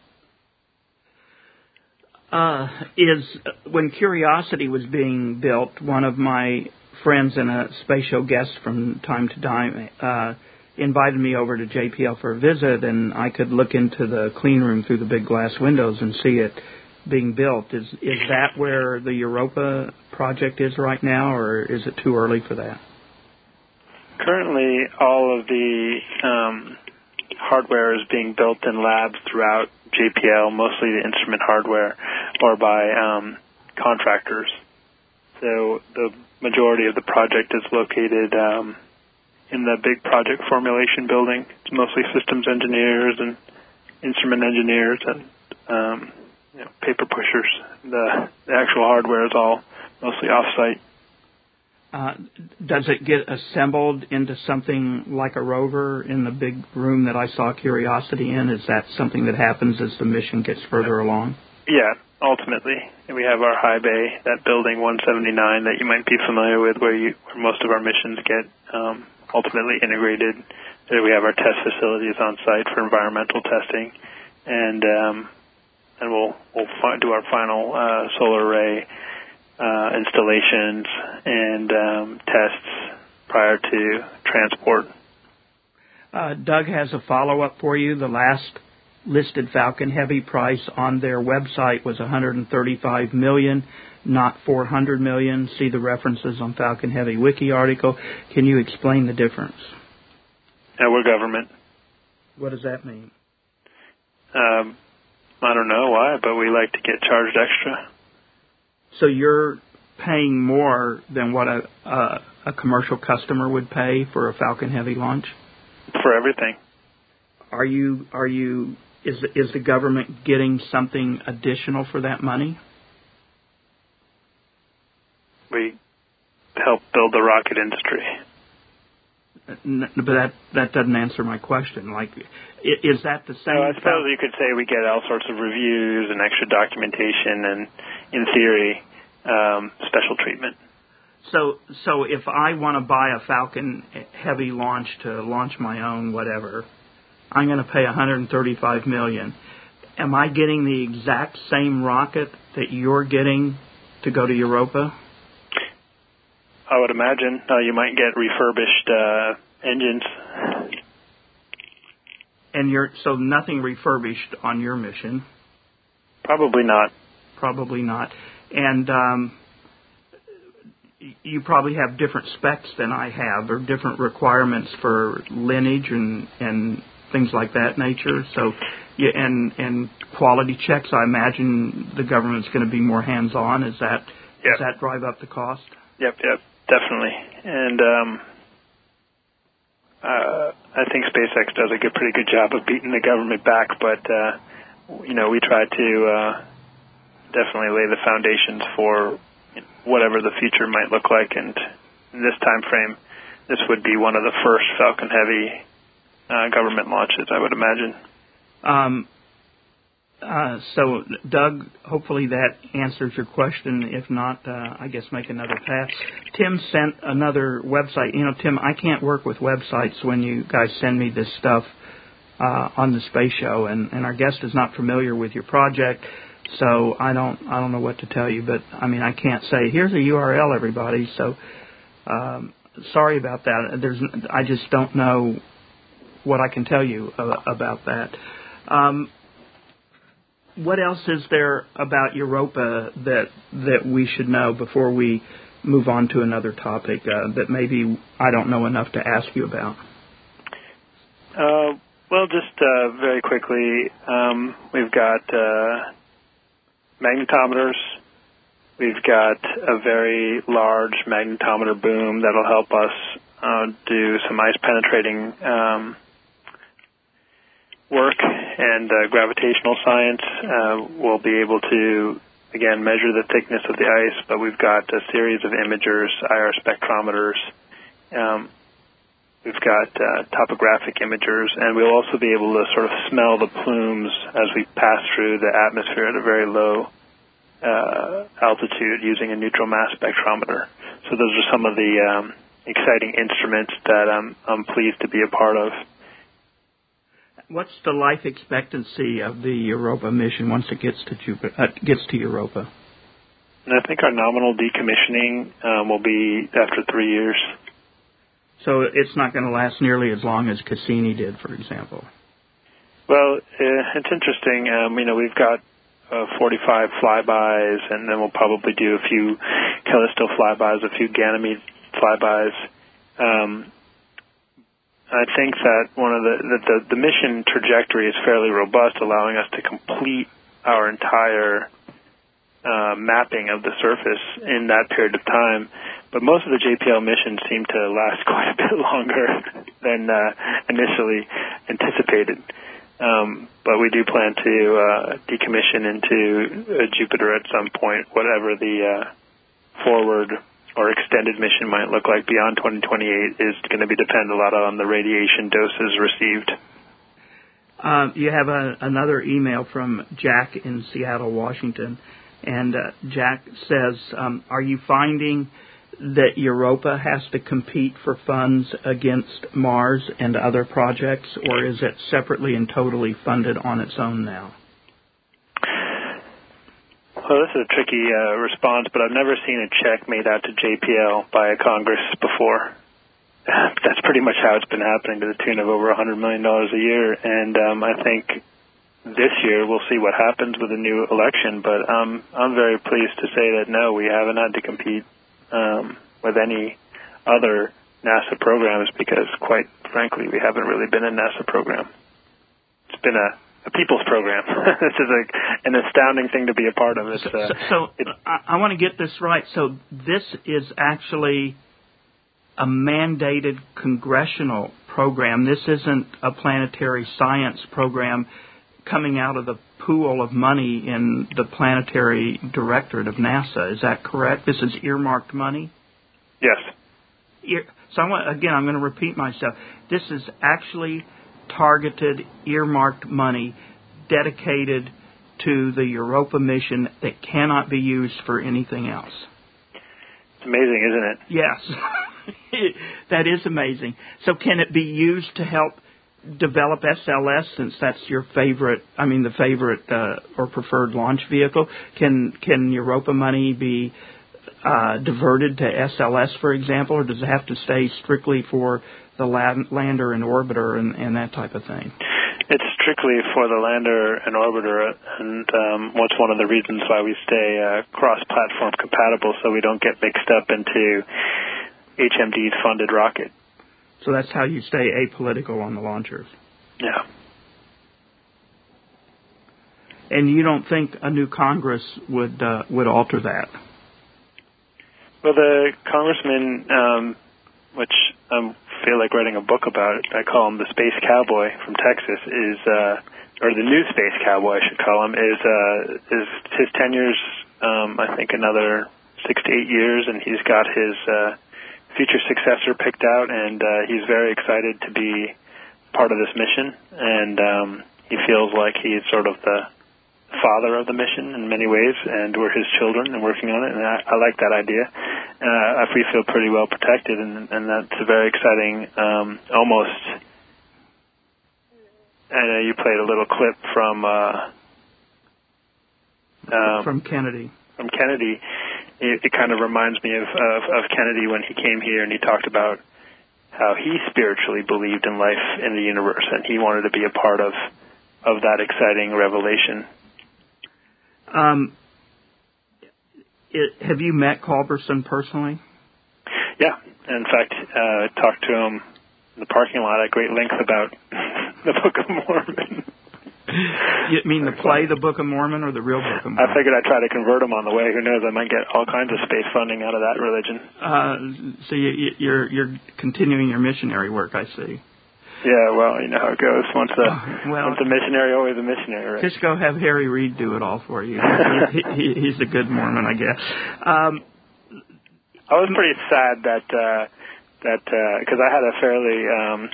E: Uh, is when Curiosity was being built, one of my friends and a spatial guest from time to time uh, invited me over to J P L for a visit, and I could look into the clean room through the big glass windows and see it being built. Is is that where the Europa project is right now, or is it too early for that?
F: Currently, all of the um, hardware is being built in labs throughout J P L, mostly the instrument hardware, or by um, contractors. So the majority of the project is located um, in the big project formulation building. It's mostly systems engineers and instrument engineers and um, you know, paper pushers. The, the actual hardware is all mostly off-site.
E: Uh, does it get assembled into something like a rover in the big room that I saw Curiosity in? Is that something that happens as the mission gets further along?
F: Yeah, ultimately. We have our high bay, that building one seventy-nine that you might be familiar with, where, you, where most of our missions get um, ultimately integrated. There we have our test facilities on site for environmental testing, and um, and we'll we'll fi- do our final uh, solar array Uh, installations and um, tests prior to transport.
E: Uh, Doug has a follow-up for you. The last listed Falcon Heavy price on their website was one hundred thirty-five million dollars, not four hundred million dollars. See the references on Falcon Heavy Wiki article. Can you explain the difference?
F: Yeah, we're government.
E: What does that mean?
F: Um, I don't know why, but we like to get charged extra.
E: So you're paying more than what a, a a commercial customer would pay for a Falcon Heavy launch?
F: For everything.
E: Are you are you is is the government getting something additional for that money?
F: We help build the rocket industry.
E: But that that doesn't answer my question. Like, is that the same?
F: No, I suppose you could say we get all sorts of reviews and extra documentation and, in theory, um, special treatment.
E: So, so if I want to buy a Falcon Heavy launch to launch my own whatever, I'm going to pay one hundred thirty-five million dollars. Am I getting the exact same rocket that you're getting to go to Europa?
F: I would imagine uh, you might get refurbished uh, engines.
E: And you're so nothing refurbished on your mission?
F: Probably not.
E: Probably not. And um, you probably have different specs than I have, or different requirements for lineage and, and things like that nature. So, yeah, and and quality checks. I imagine the government's going to be more hands-on. Is that
F: yep.
E: Does that drive up the cost?
F: Yep, yep. Definitely. And um, uh, I think SpaceX does a good, pretty good job of beating the government back, but, uh, you know, we try to uh, definitely lay the foundations for whatever the future might look like. And in this time frame, this would be one of the first Falcon Heavy uh, government launches, I would imagine.
E: Um, uh, so, Doug, hopefully that answers your question. If not, uh, I guess make another pass. Tim sent another website. You know, Tim, I can't work with websites when you guys send me this stuff uh, on the Space Show, and, and our guest is not familiar with your project, so I don't I don't know what to tell you. But I mean, I can't say here's a U R L, everybody. So, um, sorry about that. There's I just don't know what I can tell you uh, about that. Um, what else is there about Europa that that we should know before we move on to another topic uh, that maybe I don't know enough to ask you about?
F: Uh, well, just uh, very quickly, um, we've got uh, magnetometers. We've got a very large magnetometer boom that'll help us uh, do some ice-penetrating um, work, and uh, gravitational science. Uh, we'll be able to, again, measure the thickness of the ice, but we've got a series of imagers, I R spectrometers. Um, we've got uh, topographic imagers, and we'll also be able to sort of smell the plumes as we pass through the atmosphere at a very low uh, altitude using a neutral mass spectrometer. So those are some of the um, exciting instruments that I'm, I'm pleased to be a part of.
E: What's the life expectancy of the Europa mission once it gets to Jupiter, uh, gets to Europa?
F: And I think our nominal decommissioning um, will be after three years.
E: So it's not going to last nearly as long as Cassini did, for example.
F: Well, uh, it's interesting. Um, you know, we've got uh, forty-five flybys, and then we'll probably do a few Callisto flybys, a few Ganymede flybys. Um, I think that one of the, the, the, the mission trajectory is fairly robust, allowing us to complete our entire uh, mapping of the surface in that period of time. But most of the J P L missions seem to last quite a bit longer than uh, initially anticipated. Um, but we do plan to uh, decommission into uh, Jupiter at some point, whatever the uh, forward or extended mission might look like beyond twenty twenty-eight is going to be depend a lot on the radiation doses received.
E: Uh, you have a, another email from Jack in Seattle, Washington, and uh, Jack says, um, are you finding that Europa has to compete for funds against Mars and other projects, or is it separately and totally funded on its own now?
F: Well, this is a tricky uh, response, but I've never seen a check made out to J P L by a Congress before. That's pretty much how it's been happening, to the tune of over one hundred million dollars a year. And um, I think this year we'll see what happens with the new election. But um, I'm very pleased to say that, no, we haven't had to compete um, with any other NASA programs because, quite frankly, we haven't really been a NASA program. It's been a A people's program. This is a, an astounding thing to be a part of. It's, uh,
E: so so it, I, I want to get this right. So this is actually a mandated congressional program. This isn't a planetary science program coming out of the pool of money in the planetary directorate of NASA. Is that correct? This is earmarked money?
F: Yes.
E: Ear, so I want, again, I'm going to repeat myself. This is actually targeted, earmarked money dedicated to the Europa mission that cannot be used for anything else.
F: It's amazing, isn't it?
E: Yes. That is amazing. So can it be used to help develop S L S, since that's your favorite, I mean the favorite uh, or preferred launch vehicle? Can, can Europa money be uh, diverted to S L S, for example, or does it have to stay strictly for the lander and orbiter and, and that type of thing?
F: It's strictly for the lander and orbiter, and um, what's one of the reasons why we stay uh, cross-platform compatible, so we don't get mixed up into H M D's funded rocket.
E: So that's how you stay apolitical on the launchers.
F: Yeah.
E: And you don't think a new Congress would uh, would alter that?
F: Well, the congressman, um, which I feel like writing a book about, I call him the Space Cowboy from Texas, is uh, or the new Space Cowboy, I should call him, is uh, is his tenure's um, I think another six to eight years, and he's got his uh, future successor picked out, and uh, he's very excited to be part of this mission, and um, he feels like he's sort of the father of the mission in many ways, and we're his children and working on it, and I, I like that idea. Uh, we feel pretty well protected, and, and that's a very exciting, um, almost, I know you played a little clip from... Uh, um,
E: from Kennedy.
F: From Kennedy. It, it kind of reminds me of, of, of Kennedy when he came here and he talked about how he spiritually believed in life in the universe, and he wanted to be a part of, of that exciting revelation.
E: Um, it, have you met Culberson personally?
F: Yeah. In fact, uh, I talked to him in the parking lot at great length about the Book of Mormon.
E: You mean the play, The Book of Mormon, or the real Book of Mormon?
F: I figured I'd try to convert him on the way. Who knows? I might get all kinds of space funding out of that religion.
E: Uh, so you, you're you're continuing your missionary work, I see.
F: Yeah, well, you know how it goes. Once a,
E: oh, well,
F: once a missionary, always a missionary, right?
E: Just go have Harry Reid do it all for you. he, he, he's a good Mormon, I guess. Um,
F: I was pretty sad that uh, that because uh, I had a fairly um,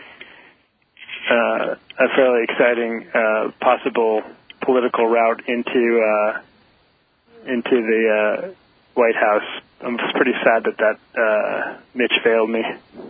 F: uh, a fairly exciting uh, possible political route into uh, into the uh, White House. I'm just pretty sad that that uh, Mitch failed me.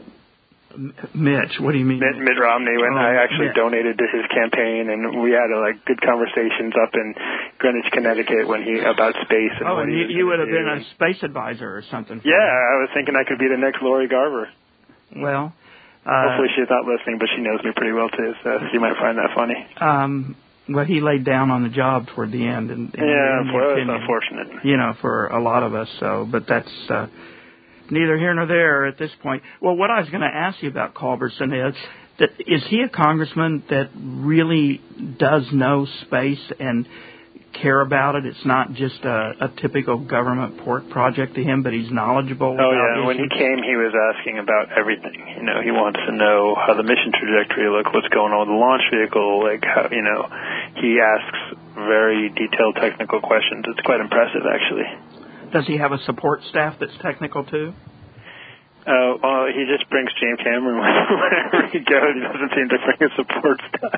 E: Mitch, what do you mean?
F: Mitt, Mitt Romney, when
E: oh,
F: I actually
E: Mitch.
F: donated to his campaign, and we had uh, like good conversations up in Greenwich, Connecticut, when he about space. And
E: oh,
F: what
E: and
F: he
E: you,
F: was
E: you would have
F: do.
E: been a space advisor or something.
F: Yeah, I was thinking I could be the next Lori Garver.
E: Well, uh,
F: hopefully she's not listening, but she knows me pretty well too, so she might find that funny.
E: Um, well, he laid down on the job toward the end, and
F: yeah,
E: in
F: well, it's unfortunate.
E: You know, for a lot of us. So, but that's. Uh, Neither here nor there at this point. Well, what I was going to ask you about Culberson is, that is he a congressman that really does know space and care about it? It's not just a, a typical government pork project to him, but he's knowledgeable.
F: Oh,
E: about
F: yeah. When he came, he was asking about everything. You know, he wants to know how the mission trajectory look, what's going on with the launch vehicle, like how, you know, he asks very detailed technical questions. It's quite impressive, actually.
E: Does he have a support staff that's technical, too?
F: Uh, well, he just brings James Cameron wherever he goes. He doesn't seem to bring a support staff.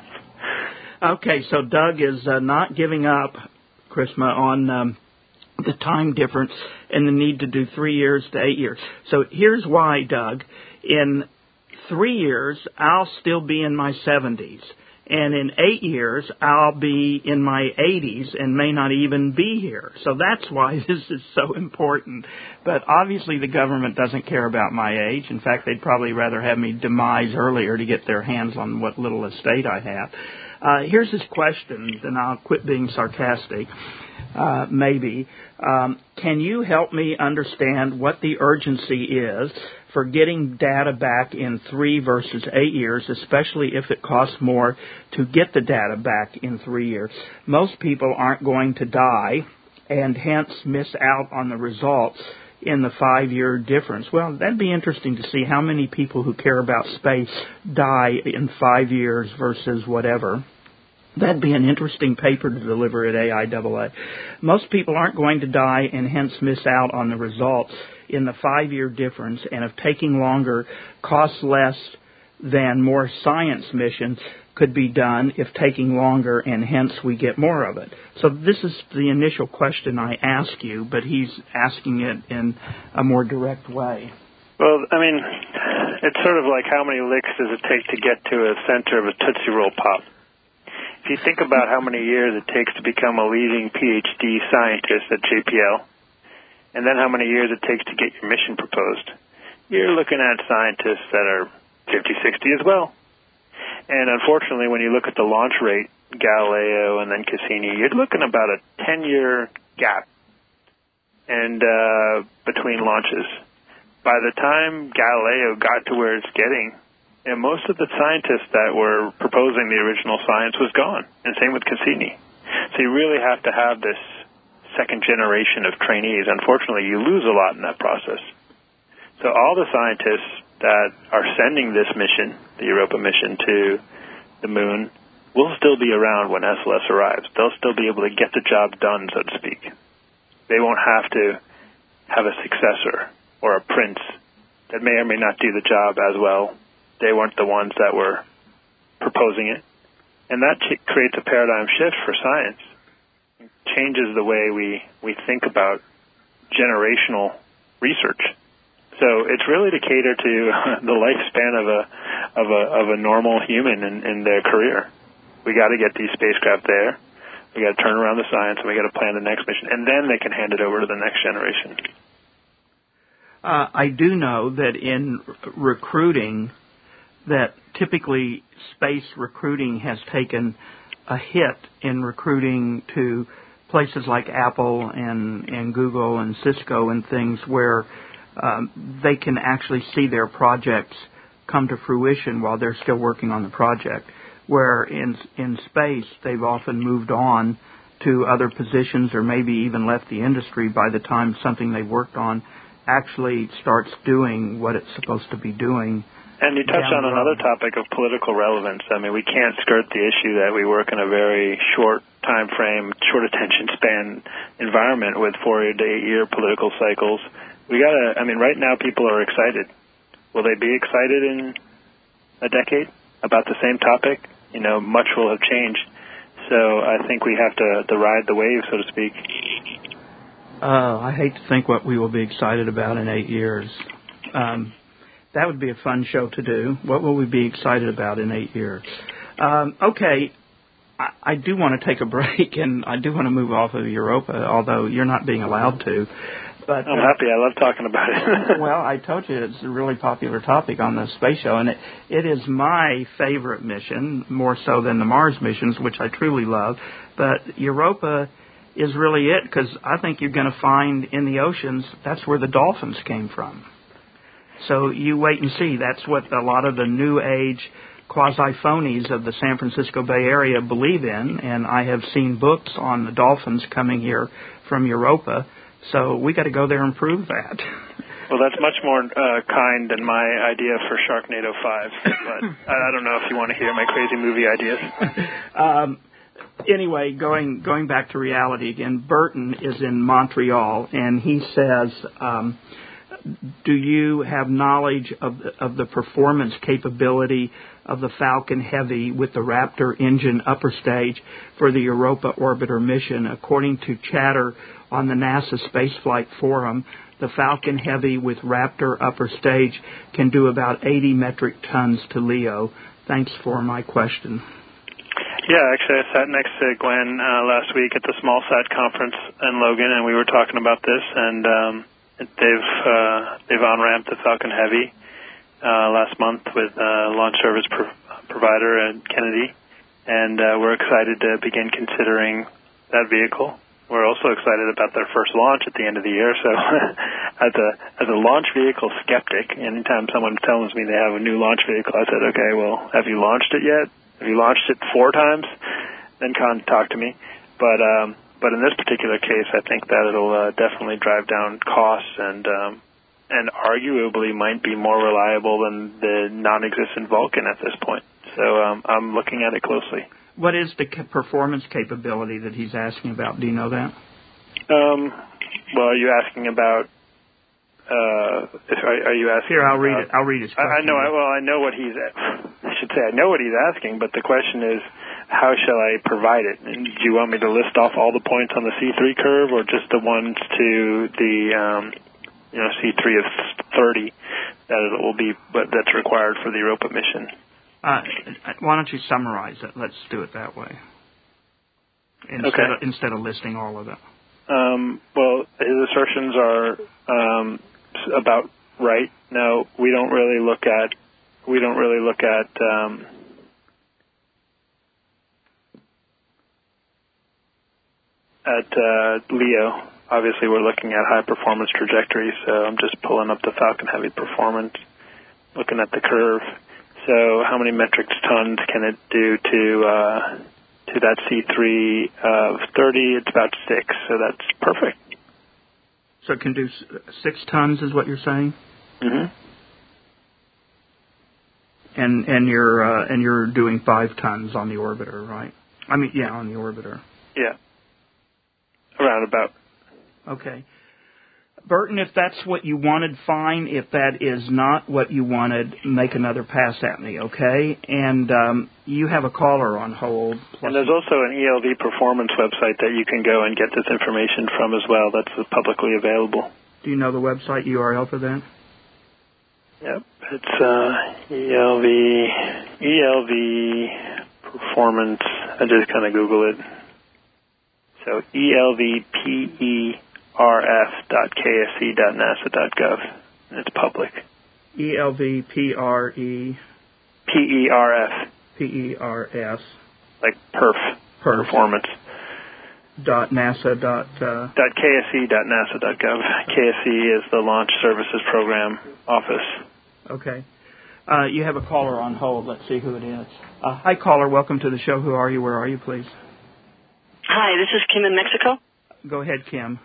E: Okay, so Doug is uh, not giving up, Chrisma, on um, the time difference and the need to do three years to eight years. So here's why, Doug. In three years, I'll still be in my seventies. And in eight years, I'll be in my eighties and may not even be here. So that's why this is so important. But obviously the government doesn't care about my age. In fact, they'd probably rather have me demise earlier to get their hands on what little estate I have. Uh, here's his question, and I'll quit being sarcastic, uh, maybe. Um, can you help me understand what the urgency is for getting data back in three versus eight years, especially if it costs more to get the data back in three years? Most people aren't going to die and hence miss out on the results in the five-year difference. Well, that'd be interesting to see how many people who care about space die in five years versus whatever. That'd be an interesting paper to deliver at A I A A. Most people aren't going to die and hence miss out on the results in the five-year difference, and if taking longer costs less than more science missions could be done if taking longer, and hence we get more of it. So this is the initial question I ask you, but he's asking it in a more direct way.
F: Well, I mean, it's sort of like how many licks does it take to get to a center of a Tootsie Roll Pop? If you think about how many years it takes to become a leading P H D scientist at J P L, and then how many years it takes to get your mission proposed, you're looking at scientists that are fifty, sixty as well. And unfortunately, when you look at the launch rate, Galileo and then Cassini, you're looking about a ten-year gap and uh, between launches. By the time Galileo got to where it's getting, and most of the scientists that were proposing the original science was gone, and same with Cassini. So you really have to have this second generation of trainees. Unfortunately, you lose a lot in that process. So all the scientists that are sending this mission, the Europa mission to the moon, will still be around when S L S arrives. They'll still be able to get the job done, so to speak. They won't have to have a successor or a prince that may or may not do the job as well. They weren't the ones that were proposing it. And that ch- creates a paradigm shift for science. It changes the way we, we think about generational research. So it's really to cater to the lifespan of a of a of a normal human in, in their career. We got to get these spacecraft there. We got to turn around the science, and we got to plan the next mission, and then they can hand it over to the next generation.
E: Uh, I do know that in recruiting, that typically space recruiting has taken a hit in recruiting to places like Apple and, and Google and Cisco and things where um, they can actually see their projects come to fruition while they're still working on the project. Where in in space they've often moved on to other positions or maybe even left the industry by the time something they worked on actually starts doing what it's supposed to be doing.
F: And you touched on another topic of political relevance. I mean, we can't skirt the issue that we work in a very short time frame, short attention span environment with four to eight year political cycles. We gotta, I mean, right now people are excited. Will they be excited in a decade about the same topic? You know, much will have changed. So I think we have to, to ride the wave, so to speak.
E: Uh, I hate to think what we will be excited about in eight years. Um, that would be a fun show to do. What will we be excited about in eight years? Um, okay, I, I do want to take a break, and I do want to move off of Europa, although you're not being allowed to. But,
F: I'm
E: uh,
F: happy. I love talking about it.
E: Well, I told you it's a really popular topic on the space show, and it, it is my favorite mission, more so than the Mars missions, which I truly love. But Europa is really it, because I think you're going to find in the oceans, that's where the dolphins came from. So you wait and see. That's what a lot of the new age quasi-phonies of the San Francisco Bay Area believe in, and I have seen books on the dolphins coming here from Europa. So we got to go there and prove that.
F: Well, that's much more uh, kind than my idea for Sharknado five. But I, I don't know if you want to hear my crazy movie ideas.
E: um, anyway, going going back to reality again, Burton is in Montreal, and he says, um, do you have knowledge of the, of the performance capability of the Falcon Heavy with the Raptor engine upper stage for the Europa Orbiter mission? According to chatter on the NASA Spaceflight Forum, the Falcon Heavy with Raptor upper stage can do about eighty metric tons to LEO. Thanks for my question.
F: Yeah, actually, I sat next to Gwen uh, last week at the SmallSat conference in Logan, and we were talking about this, and um, they've uh, they've on-ramped the Falcon Heavy uh, last month with uh, launch service pro- provider at Kennedy, and uh, we're excited to begin considering that vehicle. We're also excited about their first launch at the end of the year. So as a as a launch vehicle skeptic, anytime someone tells me they have a new launch vehicle, I said, okay, well, have you launched it yet? Have you launched it four times? Then come talk to me. But um, but in this particular case, I think that it'll uh, definitely drive down costs and um, and arguably might be more reliable than the non-existent Vulcan at this point. So um, I'm looking at it closely.
E: What is the performance capability that he's asking about? Do you know that?
F: Um, well, are you asking about? Uh, are, are you asking?
E: Here, I'll
F: about,
E: read it. I'll read his question.
F: I, I know. Well, I know what he's. I should say I know what he's asking, but the question is, how shall I provide it? And do you want me to list off all the points on the C three curve, or just the ones to the, um, you know, C three of thirty that it will be, but that's required for the Europa mission?
E: Uh, why don't you summarize it? Let's do it that way. Instead,
F: okay.
E: of, instead of listing all of it.
F: Um, well, his assertions are um, about right. Now, we don't really look at we don't really look at um, at uh, LEO. Obviously, we're looking at high performance trajectories. So I'm just pulling up the Falcon Heavy performance, looking at the curve. So how many metric tons can it do to uh, to that C three of thirty? It's about six, so that's perfect.
E: So it can do six tons, is what you're saying?
F: Mm-hmm.
E: And and you're uh, and you're doing five tons on the orbiter, right? I mean, yeah, on the orbiter.
F: Yeah. Around about.
E: Okay. Burton, if that's what you wanted, fine. If that is not what you wanted, make another pass at me, okay? And um, you have a caller on hold.
F: And there's also an E L V Performance website that you can go and get this information from as well. That's publicly available.
E: Do you know the website U R L for that?
F: Yep. It's uh, E L V, E L V Performance. I just kind of Google it. So E L V P E R F dot K S C dot NASA dot gov. It's public.
E: E L V P R E
F: P E R F.
E: P E R S.
F: Like perf.
E: Perf.
F: Performance.
E: Dot NASA dot. Uh...
F: Dot K S C dot NASA dot gov. K S C is the Launch Services Program Office.
E: Okay. Uh, you have a caller on hold. Let's see who it is. Uh, hi, caller. Welcome to the show. Who are you? Where are you, please?
G: Hi, this is Kim in Mexico.
E: Go ahead, Kim.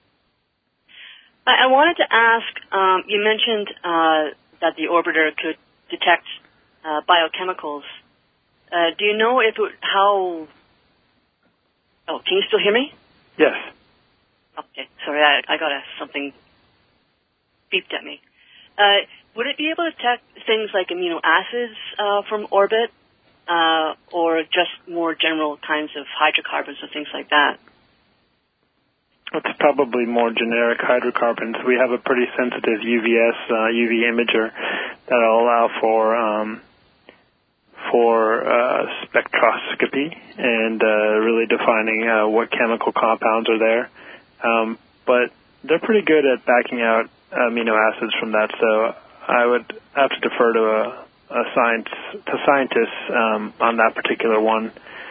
G: I wanted to ask, um, you mentioned uh, that the orbiter could detect uh, biochemicals. Uh, do you know if it, how... Oh, can you still hear me?
F: Yes.
G: Okay, sorry, I, I got a, something beeped at me. Uh, would it be able to detect things like amino acids uh, from orbit uh, or just more general kinds of hydrocarbons or things like that?
F: It's probably more generic hydrocarbons. We have a pretty sensitive U V S, uh, U V imager that'll allow for um, for uh, spectroscopy and uh, really defining uh, what chemical compounds are there. Um, but they're pretty good at backing out amino acids from that. So I would have to defer to a, a science to scientists um, on that particular one.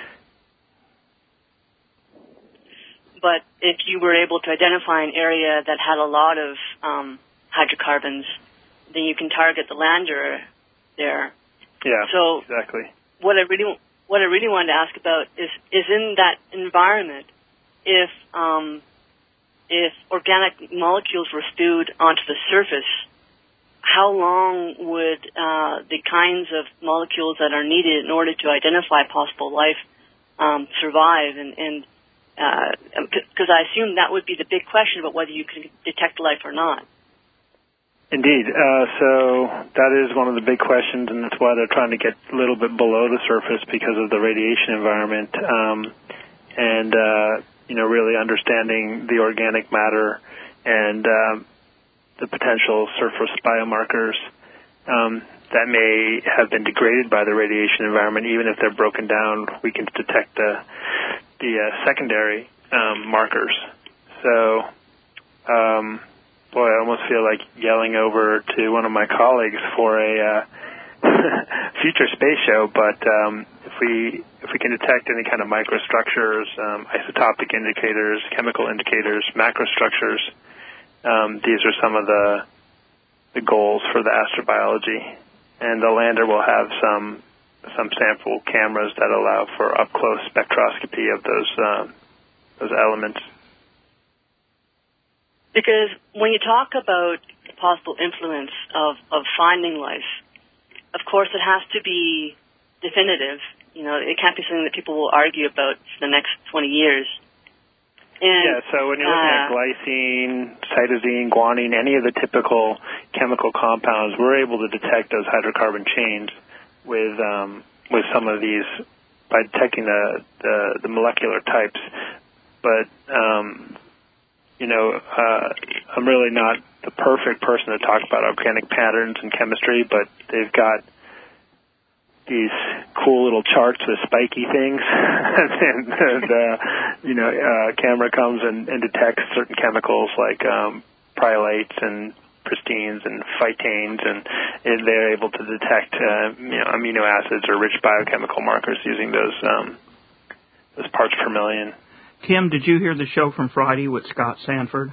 G: But if you were able to identify an area that had a lot of um, hydrocarbons, then you can target the lander there.
F: Yeah,
G: so
F: exactly.
G: What I really what I really wanted to ask about is is in that environment, if um, if organic molecules were spewed onto the surface, how long would uh, the kinds of molecules that are needed in order to identify possible life um, survive? And, and because uh, I assume that would be the big question about whether you can detect life or not.
F: Indeed. Uh, so that is one of the big questions, and that's why they're trying to get a little bit below the surface because of the radiation environment, um, and uh, you know, really understanding the organic matter and um, the potential surface biomarkers um, that may have been degraded by the radiation environment. Even if they're broken down, we can detect the the uh, secondary um, markers. So, um, boy, I almost feel like yelling over to one of my colleagues for a uh, future space show. But um, if we if we can detect any kind of microstructures, um, isotopic indicators, chemical indicators, macrostructures, um, these are some of the the goals for the astrobiology. And the lander will have some some sample cameras that allow for up-close spectroscopy of those uh, those elements.
G: Because when you talk about the possible influence of, of finding life, of course it has to be definitive. You know, it can't be something that people will argue about for the next twenty years. And,
F: yeah, so when you're looking
G: uh,
F: at glycine, cytosine, guanine, any of the typical chemical compounds, we're able to detect those hydrocarbon chains with um, with some of these by detecting the, the, the molecular types. But, um, you know, uh, I'm really not the perfect person to talk about organic patterns and chemistry, but they've got these cool little charts with spiky things, and, and uh, you know, uh, camera comes and, and detects certain chemicals like um, prylates and pristines and phytanes, and, and they're able to detect uh, you know, amino acids or rich biochemical markers using those um, those parts per million.
E: Kim, did you hear the show from Friday with Scott Sanford?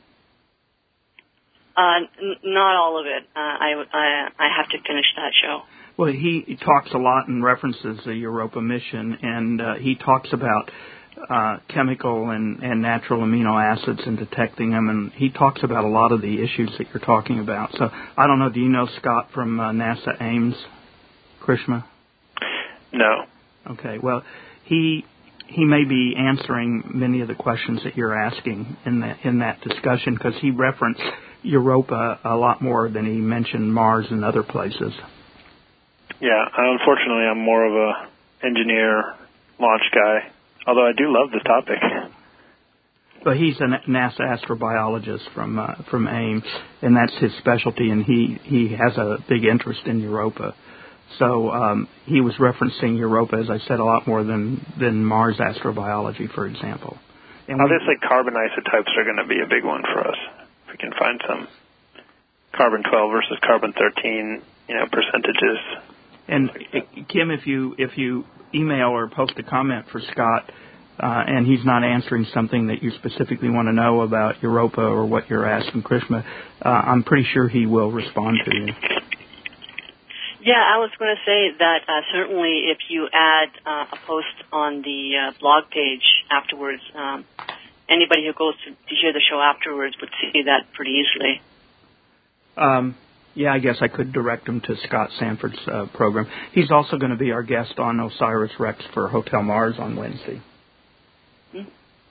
G: Uh, n- not all of it. Uh, I, I I have to finish that show.
E: Well, he, he talks a lot and references the Europa mission, and uh, he talks about uh, chemical and, and natural amino acids and detecting them, and he talks about a lot of the issues that you're talking about. So I don't know, do you know Scott from uh, NASA Ames, Krishma?
F: No.
E: Okay, well, he he may be answering many of the questions that you're asking in that in that discussion, because he referenced Europa a lot more than he mentioned Mars and other places.
F: Yeah, unfortunately, I'm more of a engineer, launch guy, although I do love the topic.
E: But he's a NASA astrobiologist from uh, from Ames, and that's his specialty, and he, he has a big interest in Europa. So um, he was referencing Europa, as I said, a lot more than, than Mars astrobiology, for example. And
F: obviously, we, carbon isotopes are going to be a big one for us. If we can find some carbon twelve versus carbon thirteen, you know, percentages.
E: And like Kim, if you if you email or post a comment for Scott, uh, and he's not answering something that you specifically want to know about Europa or what you're asking Krishna, uh, I'm pretty sure he will respond to you.
G: Yeah, I was going to say that uh, certainly if you add uh, a post on the uh, blog page afterwards, um, anybody who goes to, to hear the show afterwards would see that pretty easily. Um,
E: yeah, I guess I could direct him to Scott Sanford's uh, program. He's also going to be our guest on OSIRIS-REx for Hotel Mars on Wednesday.
G: Mm-hmm.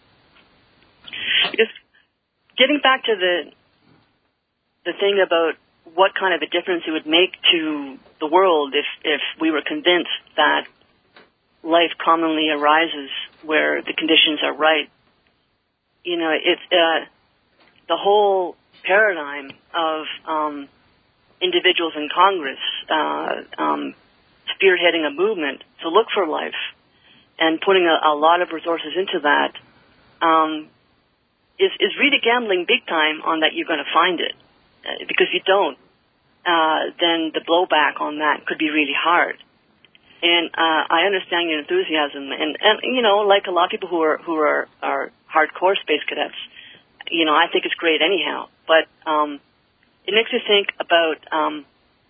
G: Just getting back to the the thing about what kind of a difference it would make to the world if, if we were convinced that life commonly arises where the conditions are right. You know, it's uh, the whole paradigm of um, individuals in Congress uh, um, spearheading a movement to look for life and putting a, a lot of resources into that um, is, is really gambling big time on that you're going to find it. Uh, because if you don't, uh, then the blowback on that could be really hard. And uh, I understand your enthusiasm, and, and you know, like a lot of people who are who are, are hardcore space cadets, you know, I think it's great anyhow. But um, it makes you think about um,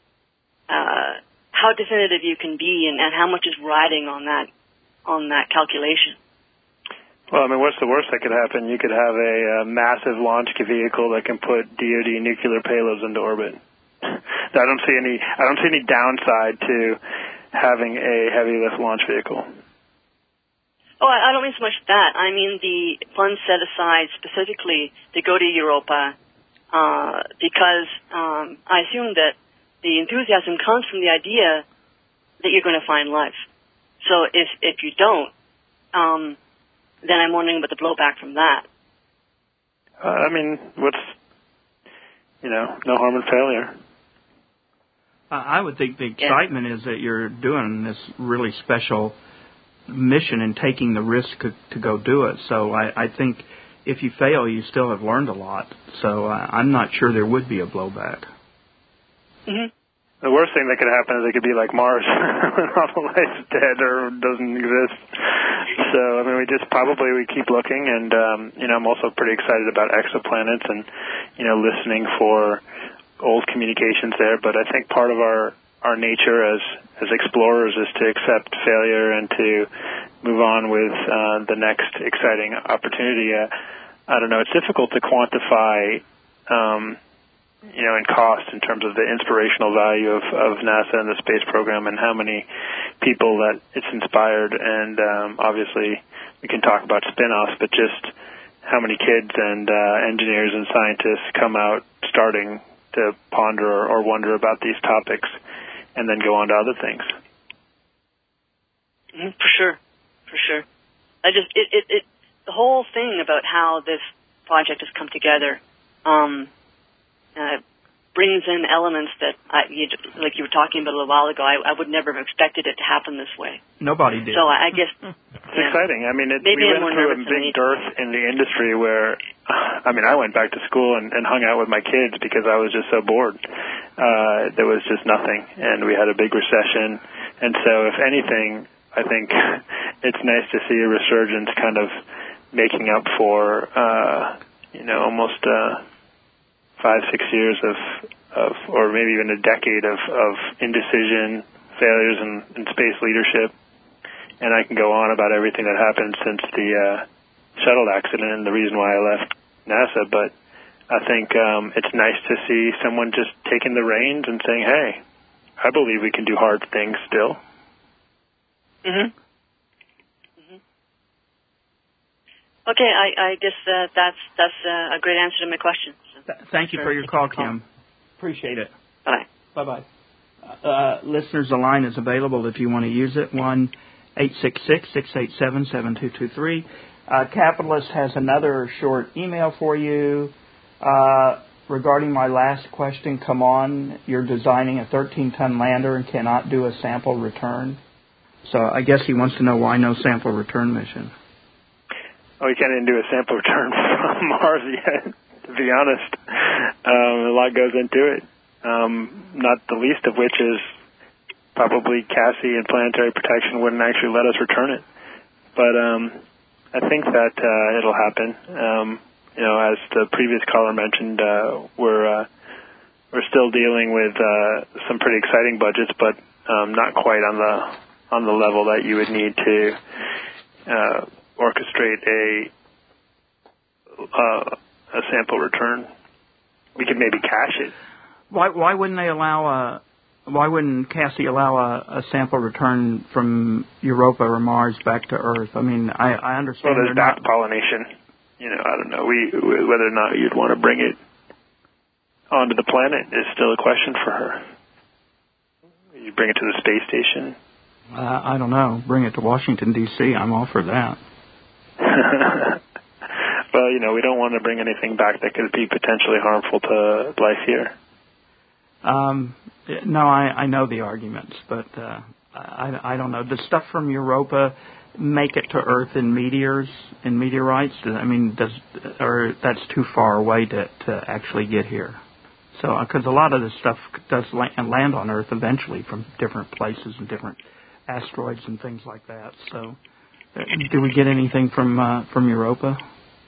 G: uh, how definitive you can be, and, and how much is riding on that on that calculation.
F: Well, I mean, what's the worst that could happen? You could have a, a massive launch vehicle that can put D O D nuclear payloads into orbit. I don't see any. I don't see any downside to having a heavy lift launch vehicle.
G: Oh, I don't mean so much that. I mean the funds set aside specifically to go to Europa, uh, because um, I assume that the enthusiasm comes from the idea that you're going to find life. So if if you don't, um, then I'm wondering about the blowback from that.
F: Uh, I mean, what's, you know, no harm in failure.
E: Uh, I would think the excitement yeah. is that you're doing this really special mission and taking the risk to, to go do it. So I, I think if you fail, you still have learned a lot. So uh, I'm not sure there would be a blowback.
G: Mm-hmm.
F: The worst thing that could happen is it could be like Mars, when all the life's dead or doesn't exist. So, I mean, we just probably we keep looking, and, um, you know, I'm also pretty excited about exoplanets and, you know, listening for old communications there. But I think part of our, our nature as, as explorers is to accept failure and to move on with uh, the next exciting opportunity. Uh, I don't know, it's difficult to quantify um you know, in cost in terms of the inspirational value of, of NASA and the space program and how many people that it's inspired. And um, obviously we can talk about spin-offs, but just how many kids and uh, engineers and scientists come out starting to ponder or, or wonder about these topics and then go on to other things.
G: Mm, for sure, for sure. I just, it, it, it, the whole thing about how this project has come together, um, Uh, brings in elements that, I, you, like you were talking about a little while ago, I, I would never have expected it to happen this way.
E: Nobody did.
G: So I, I guess...
F: It's yeah. exciting. I mean, it,
G: Maybe
F: we
G: I'm
F: went through a big dearth in the industry where, I mean, I went back to school and, and hung out with my kids because I was just so bored. Uh, there was just nothing, and we had a big recession. And so, if anything, I think it's nice to see a resurgence kind of making up for, uh, you know, almost... Uh, five, six years of, of, or maybe even a decade of, of indecision, failures in, in space leadership. And I can go on about everything that happened since the uh, shuttle accident and the reason why I left NASA. But I think um, it's nice to see someone just taking the reins and saying, hey, I believe we can do hard things still.
G: Mm-hmm. Mm-hmm. Okay, I, I guess uh, that's that's uh, a great answer to my question. So
E: Thank you for your call, Kim. Appreciate it.
G: Bye.
E: Bye-bye. Uh, listeners, the line is available if you want to use it, one eight six six, six eight seven, seven two two three. Uh, Capitalist has another short email for you. Uh, regarding my last question, come on, you're designing a thirteen-ton lander and cannot do a sample return. So I guess he wants to know why no sample return mission.
F: Oh, we can't even do a sample return from Mars yet, to be honest. Um, a lot goes into it, um, not the least of which is probably Cassie and Planetary Protection wouldn't actually let us return it. But um, I think that uh, it'll happen. Um, you know, as the previous caller mentioned, uh, we're uh, we're still dealing with uh, some pretty exciting budgets, but um, not quite on the on the level that you would need to uh, orchestrate a uh, a sample return. We could maybe cache it.
E: Why why wouldn't they allow a why wouldn't Cassie allow a, a sample return from Europa or Mars back to Earth? I mean, I, I understand.
F: Well, there's back pollination. You know, I don't know. We whether or not you'd want to bring it onto the planet is still a question for her. You bring it to the space station.
E: Uh, I don't know. Bring it to Washington, D C I'm all for that.
F: Well, you know, we don't want to bring anything back that could be potentially harmful to life here.
E: Um, no, I, I know the arguments, but uh, I, I don't know. Does stuff from Europa make it to Earth in meteors, in meteorites? I mean, does or that's too far away to, to actually get here? So, because a lot of this stuff does land on Earth eventually from different places and different asteroids and things like that. So, uh, do we get anything from uh, from Europa?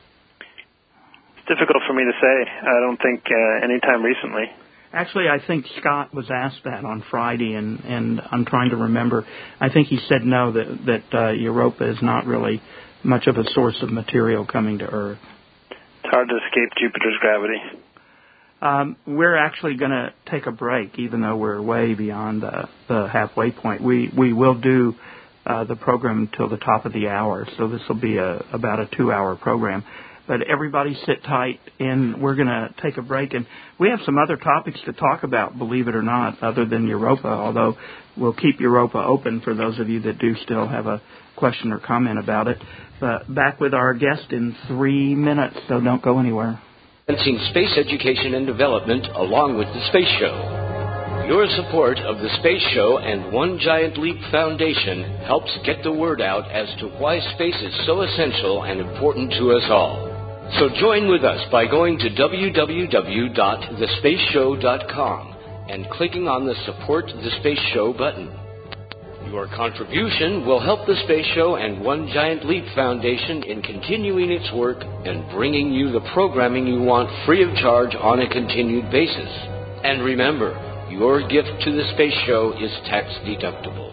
F: It's difficult for me to say. I don't think uh, any time recently.
E: Actually, I think Scott was asked that on Friday, and, and I'm trying to remember. I think he said no, that that uh, Europa is not really much of a source of material coming to Earth.
F: It's hard to escape Jupiter's gravity.
E: Um, we're actually going to take a break, even though we're way beyond the, the halfway point. We we will do uh, the program till the top of the hour, so this will be a, about a two-hour program. But everybody sit tight, and we're going to take a break. And we have some other topics to talk about, believe it or not, other than Europa, although we'll keep Europa open for those of you that do still have a question or comment about it. But back with our guest in three minutes, so don't go anywhere.
H: Advancing space education and development along with the Space Show. Your support of the Space Show and One Giant Leap Foundation helps get the word out as to why space is so essential and important to us all. So join with us by going to w w w dot the space show dot com and clicking on the Support the Space Show button. Your contribution will help the Space Show and One Giant Leap Foundation in continuing its work and bringing you the programming you want free of charge on a continued basis. And remember, your gift to the Space Show is tax deductible.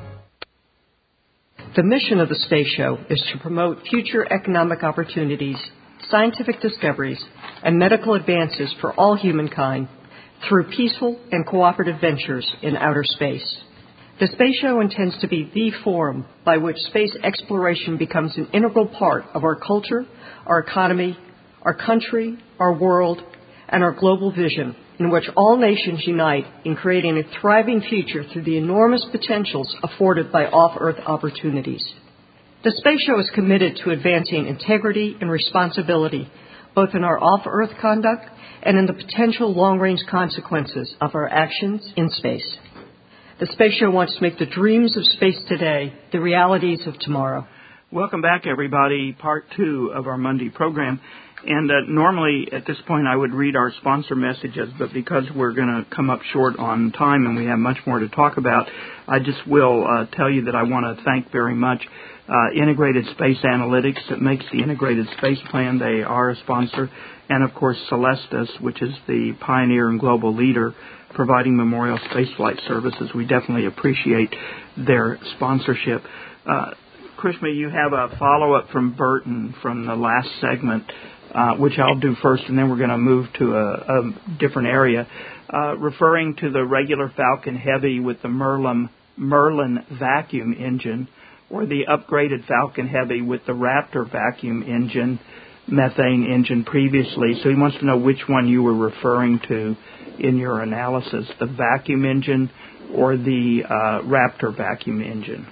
A: The mission of the Space Show is to promote future economic opportunities, scientific discoveries, and medical advances for all humankind through peaceful and cooperative ventures in outer space. The Space Show intends to be the forum by which space exploration becomes an integral part of our culture, our economy, our country, our world, and our global vision, in which all nations unite in creating a thriving future through the enormous potentials afforded by off-Earth opportunities. The Space Show is committed to advancing integrity and responsibility, both in our off-Earth conduct and in the potential long-range consequences of our actions in space. The Space Show wants to make the dreams of space today the realities of tomorrow.
E: Welcome back, everybody. Part two of our Monday program. And uh, normally at this point I would read our sponsor messages, but because we're going to come up short on time and we have much more to talk about, I just will uh, tell you that I want to thank very much uh, Integrated Space Analytics that makes the Integrated Space Plan. They are a sponsor. And, of course, Celestis, which is the pioneer and global leader providing memorial spaceflight services. We definitely appreciate their sponsorship. Uh, Krishma, you have a follow-up from Burton from the last segment, uh, which I'll do first, and then we're going to move to a, a different area, uh, referring to the regular Falcon Heavy with the Merlin, Merlin vacuum engine, or the upgraded Falcon Heavy with the Raptor vacuum engine, methane engine previously. So he wants to know which one you were referring to in your analysis, the vacuum engine or the uh, Raptor vacuum engine.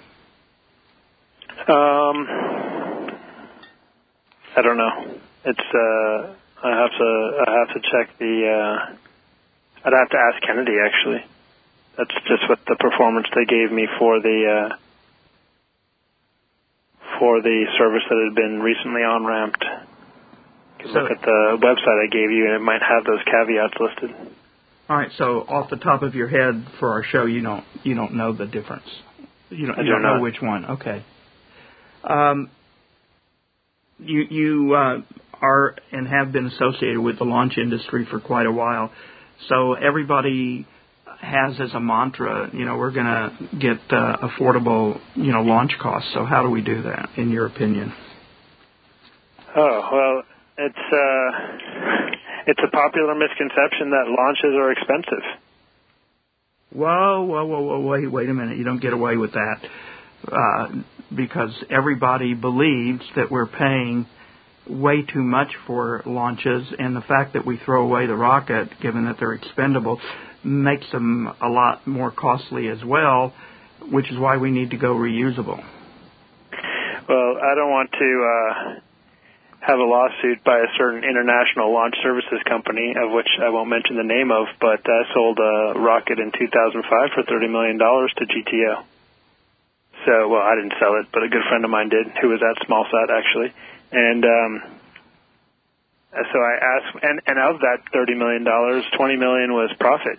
F: Um, I don't know. It's uh, I have to I have to check the. Uh, I'd have to ask Kennedy actually. That's just what the performance they gave me for the uh, for the service that had been recently on ramped. You can so, look at the website I gave you, and it might have those caveats listed.
E: All right. So off the top of your head for our show, you don't you don't know the difference. You don't, you don't know which one. Okay. Um, you you uh, are and have been associated with the launch industry for quite a while, so everybody has as a mantra, you know, we're going to get uh, affordable, you know, launch costs. So how do we do that, in your opinion?
F: Oh, well, it's uh, it's a popular misconception that launches are expensive.
E: Whoa, whoa, whoa, whoa, wait, wait a minute. You don't get away with that uh, because everybody believes that we're paying way too much for launches, and the fact that we throw away the rocket, given that they're expendable, makes them a lot more costly as well, which is why we need to go reusable.
F: Well, I don't want to uh, have a lawsuit by a certain international launch services company, of which I won't mention the name of, but I sold a rocket in two thousand five for thirty million dollars to G T O. So, well, I didn't sell it, but a good friend of mine did, who was at SmallSat, actually. And um, so I asked, and, and of that thirty million dollars, twenty million dollars was profit.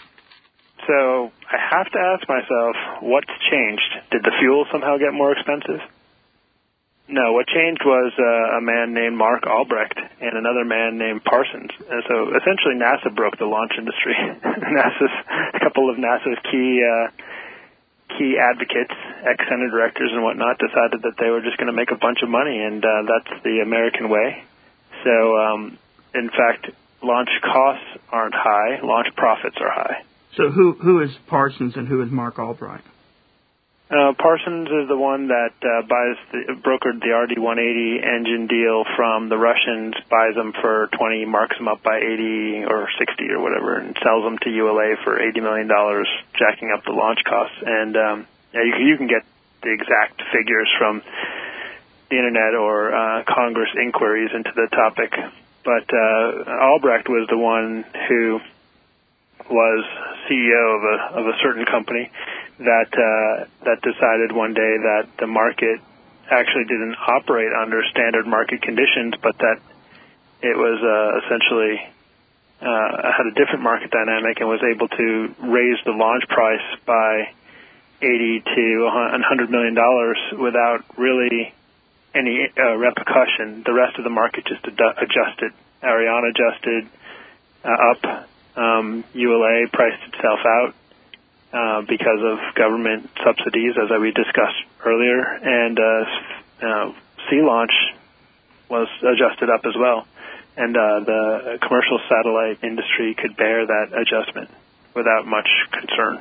F: So I have to ask myself, what's changed? Did the fuel somehow get more expensive? No, what changed was uh, a man named Mark Albrecht and another man named Parsons. And so essentially NASA broke the launch industry. NASA's, a couple of NASA's key uh, key advocates, ex-Senate directors and whatnot, decided that they were just going to make a bunch of money, and uh, that's the American way. So, um, in fact, launch costs aren't high, launch profits are high.
E: So who who is Parsons and who is Mark Albright?
F: Uh, Parsons is the one that uh, buys the, brokered the R D one eighty engine deal from the Russians, buys them for twenty, marks them up by eighty or sixty or whatever, and sells them to U L A for eighty million dollars, jacking up the launch costs. And um, yeah, you can, you can get the exact figures from the internet or uh, Congress inquiries into the topic. But uh, Albrecht was the one who was C E O of a of a certain company that uh, that decided one day that the market actually didn't operate under standard market conditions, but that it was uh, essentially uh, had a different market dynamic and was able to raise the launch price by eighty to one hundred million dollars without really any uh, repercussion. The rest of the market just ad- adjusted. Ariane adjusted uh, up. Um, U L A priced itself out uh, because of government subsidies, as we discussed earlier, and uh, uh, Sea Launch was adjusted up as well. And uh, the commercial satellite industry could bear that adjustment without much concern.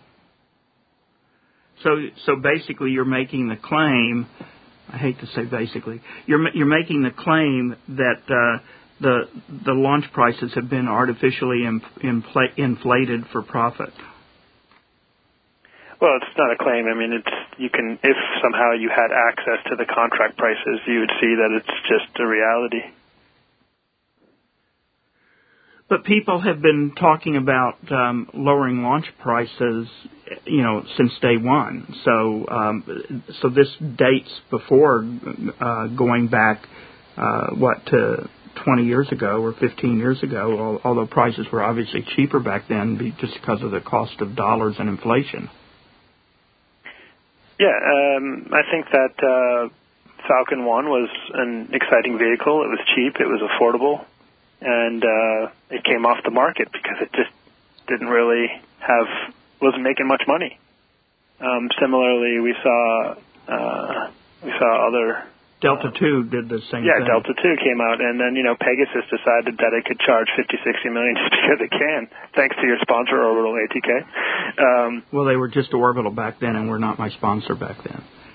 E: So, so basically, you're making the claim. I hate to say basically, you're you're making the claim that uh, the the launch prices have been artificially infl- inflated for profit.
F: Well, it's not a claim. I mean, it's you can if somehow you had access to the contract prices, you would see that it's just a reality.
E: But people have been talking about um, lowering launch prices, you know, since day one. So, um, so this dates before uh, going back, uh, what, to twenty years ago or fifteen years ago, although prices were obviously cheaper back then just because of the cost of dollars and inflation.
F: Yeah, um, I think that uh, Falcon one was an exciting vehicle. It was cheap. It was affordable. And uh, it came off the market because it just didn't really have, wasn't making much money. Um, similarly, we saw uh, we saw other...
E: Delta two did the same
F: yeah,
E: thing. Yeah,
F: Delta two came out, and then, you know, Pegasus decided that it could charge fifty, sixty million just because it can, thanks to your sponsor, Orbital A T K. Um,
E: well, they were just Orbital back then, and were not my sponsor back then.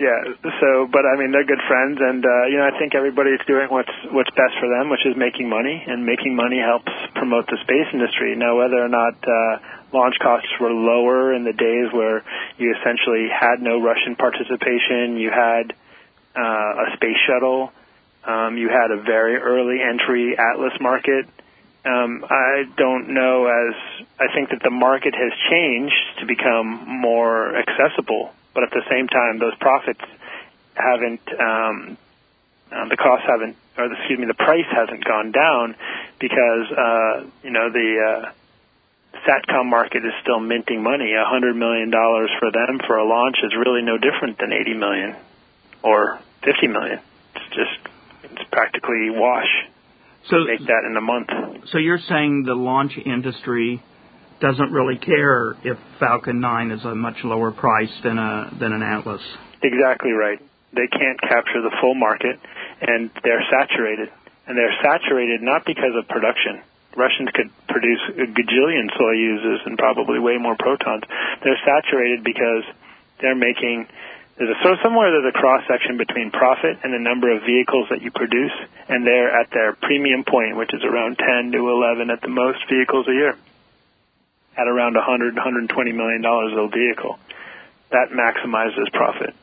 F: Yeah, so, but I mean, they're good friends, and, uh, you know, I think everybody's doing what's what's best for them, which is making money, and making money helps promote the space industry. Now, whether or not uh, launch costs were lower in the days where you essentially had no Russian participation, you had uh, a space shuttle, um, you had a very early entry Atlas market, um, I don't know as, I think that the market has changed to become more accessible. But at the same time, those profits haven't, um, uh, the costs haven't, or the, excuse me, the price hasn't gone down because, uh, you know, the uh, SATCOM market is still minting money. A hundred million dollars for them for a launch is really no different than eighty million or fifty million. It's just, it's practically wash.
E: So
F: make that in a month.
E: So you're saying the launch industry doesn't really care if Falcon nine is a much lower price than a than an Atlas.
F: Exactly right. They can't capture the full market, and they're saturated. And they're saturated not because of production. Russians could produce a gajillion Soyuzes and probably way more protons. They're saturated because they're making, there's a, so somewhere there's a cross-section between profit and the number of vehicles that you produce, and they're at their premium point, which is around ten to eleven at the most vehicles a year, at around one hundred, one hundred twenty million dollars a vehicle. That maximizes profit.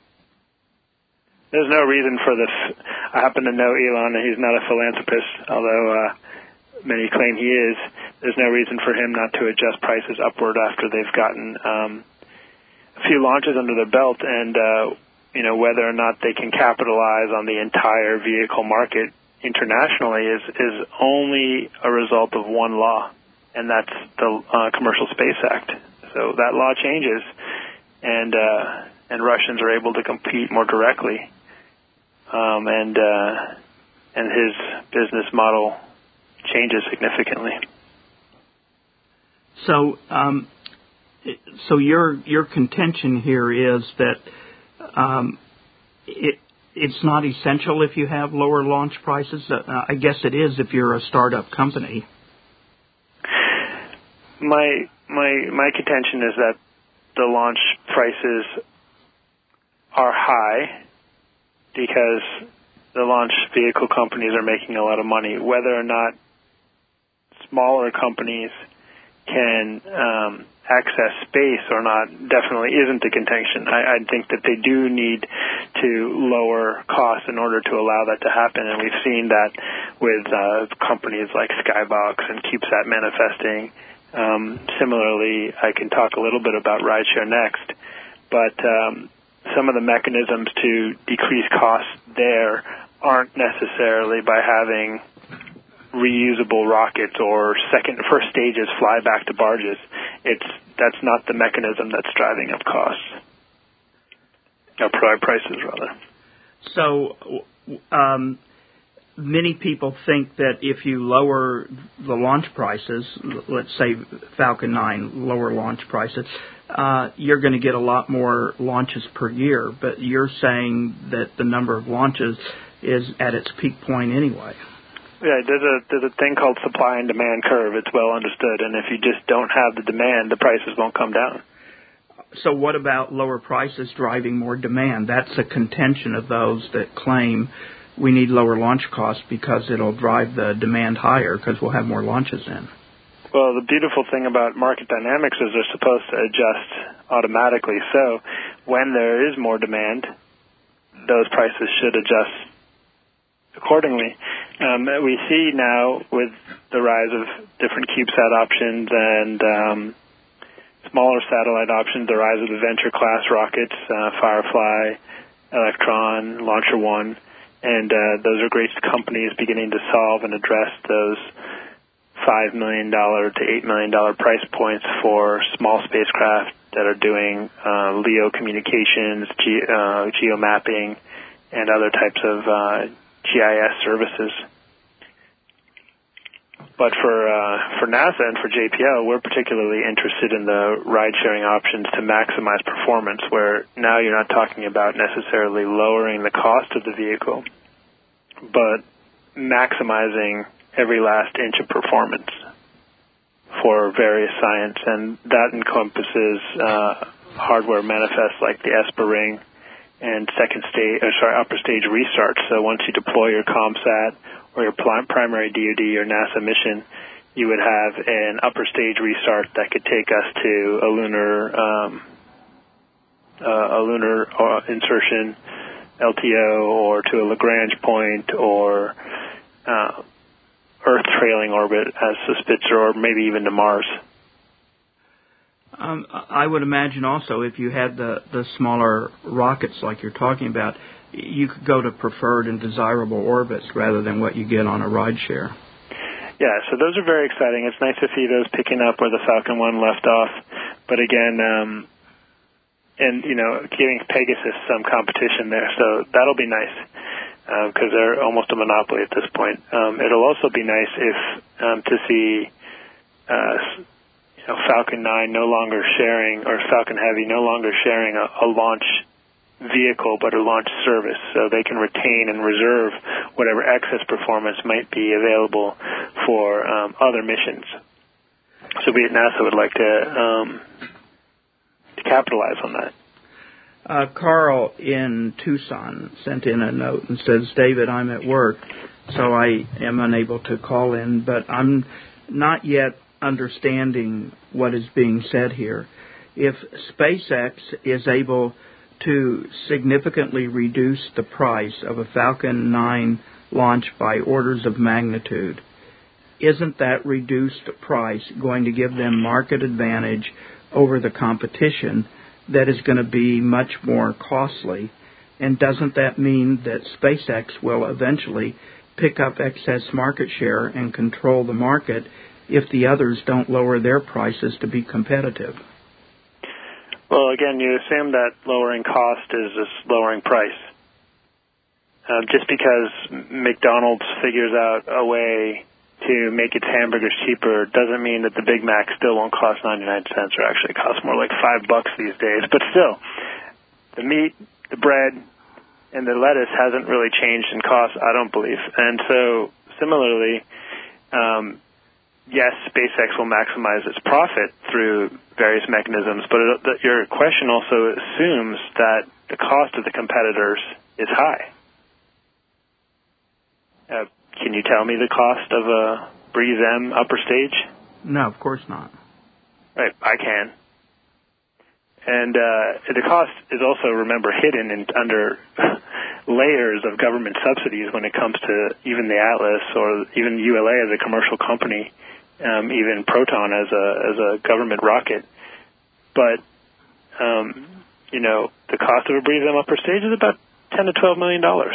F: There's no reason for this. I happen to know Elon, and he's not a philanthropist, although uh, many claim he is. There's no reason for him not to adjust prices upward after they've gotten um, a few launches under their belt, and uh, you know, whether or not they can capitalize on the entire vehicle market internationally is is only a result of one law, and that's the uh, Commercial Space Act. So that law changes, and uh, and Russians are able to compete more directly, um, and uh, and his business model changes significantly.
E: So, um, so your your contention here is that um, it it's not essential if you have lower launch prices. Uh, I guess it is if you're a startup company.
F: My my my contention is that the launch prices are high because the launch vehicle companies are making a lot of money. Whether or not smaller companies can um, access space or not definitely isn't the contention. I, I think that they do need to lower costs in order to allow that to happen, and we've seen that with uh, companies like Skybox and CubeSat manifesting. Um, similarly, I can talk a little bit about Rideshare next, but um, some of the mechanisms to decrease costs there aren't necessarily by having reusable rockets or second, first stages fly back to barges. It's that's not the mechanism that's driving up costs, or prices rather.
E: So, um, many people think that if you lower the launch prices, let's say Falcon nine, lower launch prices, uh, you're going to get a lot more launches per year. But you're saying that the number of launches is at its peak point anyway.
F: Yeah, there's a there's a thing called supply and demand curve. It's well understood, and if you just don't have the demand, the prices won't come down.
E: So what about lower prices driving more demand? That's a contention of those that claim we need lower launch costs because it'll drive the demand higher because we'll have more launches in.
F: Well, the beautiful thing about market dynamics is they're supposed to adjust automatically. So when there is more demand, those prices should adjust accordingly. Um, we see now with the rise of different CubeSat options and um, smaller satellite options, the rise of the venture-class rockets, uh, Firefly, Electron, Launcher One, and uh, those are great companies beginning to solve and address those five million dollars to eight million dollars price points for small spacecraft that are doing uh, LEO communications, ge- uh, geomapping, and other types of uh, G I S services. But for uh, for NASA and for J P L, we're particularly interested in the ride-sharing options to maximize performance, where now you're not talking about necessarily lowering the cost of the vehicle, but maximizing every last inch of performance for various science, and that encompasses uh, hardware manifests like the ESPA ring and second stage, or sorry, upper stage restart. So once you deploy your ComSat or your primary D O D or NASA mission, you would have an upper stage restart that could take us to a lunar um, uh, a lunar uh, insertion, L T O, or to a Lagrange point, or uh, Earth trailing orbit as the Spitzer, or maybe even to Mars.
E: Um, I would imagine also if you had the, the smaller rockets like you're talking about, you could go to preferred and desirable orbits rather than what you get on a ride share.
F: Yeah, so those are very exciting. It's nice to see those picking up where the Falcon one left off. But again, um, and, you know, giving Pegasus some competition there, so that'll be nice because uh, they're almost a monopoly at this point. Um, it'll also be nice if um, to see uh, you know, Falcon nine no longer sharing, or Falcon Heavy no longer sharing a, a launch vehicle, but a launch service, so they can retain and reserve whatever excess performance might be available for um, other missions. So we at NASA would like to, um, to capitalize on that.
E: Uh, Carl in Tucson sent in a note and says, David, I'm at work, so I am unable to call in, but I'm not yet understanding what is being said here. If SpaceX is able to significantly reduce the price of a Falcon nine launch by orders of magnitude, isn't that reduced price going to give them market advantage over the competition that is going to be much more costly? And doesn't that mean that SpaceX will eventually pick up excess market share and control the market if the others don't lower their prices to be competitive?
F: Well, again, you assume that lowering cost is just lowering price. Uh, just because McDonald's figures out a way to make its hamburgers cheaper doesn't mean that the Big Mac still won't cost ninety-nine cents, or actually costs more like five bucks these days. But still, the meat, the bread, and the lettuce hasn't really changed in cost, I don't believe. And so, similarly, um, yes, SpaceX will maximize its profit through various mechanisms, but it, your question also assumes that the cost of the competitors is high. Uh, can you tell me the cost of a Breeze M upper stage?
E: No, of course not.
F: Right, I can. And uh, the cost is also, remember, hidden in, under layers of government subsidies when it comes to even the Atlas, or even U L A as a commercial company. Um, even Proton as a as a government rocket, but um, you know, the cost of a Breeze M upper stage is about ten to twelve million dollars,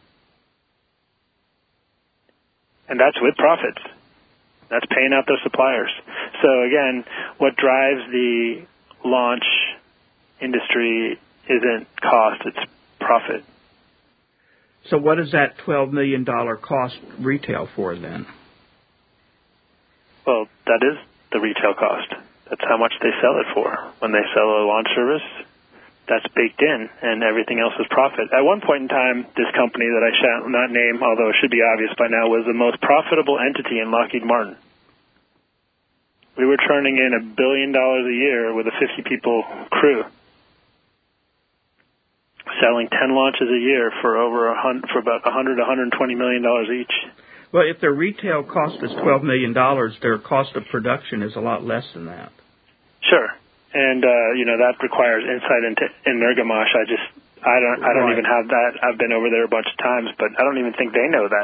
F: and that's with profits. That's paying out those suppliers. So again, what drives the launch industry isn't cost; it's profit.
E: So, what does that twelve million dollars cost retail for then?
F: Well, that is the retail cost. That's how much they sell it for. When they sell a launch service, that's baked in, and everything else is profit. At one point in time, this company that I shall not name, although it should be obvious by now, was the most profitable entity in Lockheed Martin. We were turning in a billion dollars a year with a fifty-people crew, selling ten launches a year for over a hundred, for about one hundred, one hundred twenty million dollars each.
E: Well, if their retail cost is twelve million dollars, their cost of production is a lot less than that.
F: Sure. And, uh, you know, that requires insight into Energomash. I just, I don't, I don't
E: right.
F: even have that. I've been over there a bunch of times, but I don't even think they know that.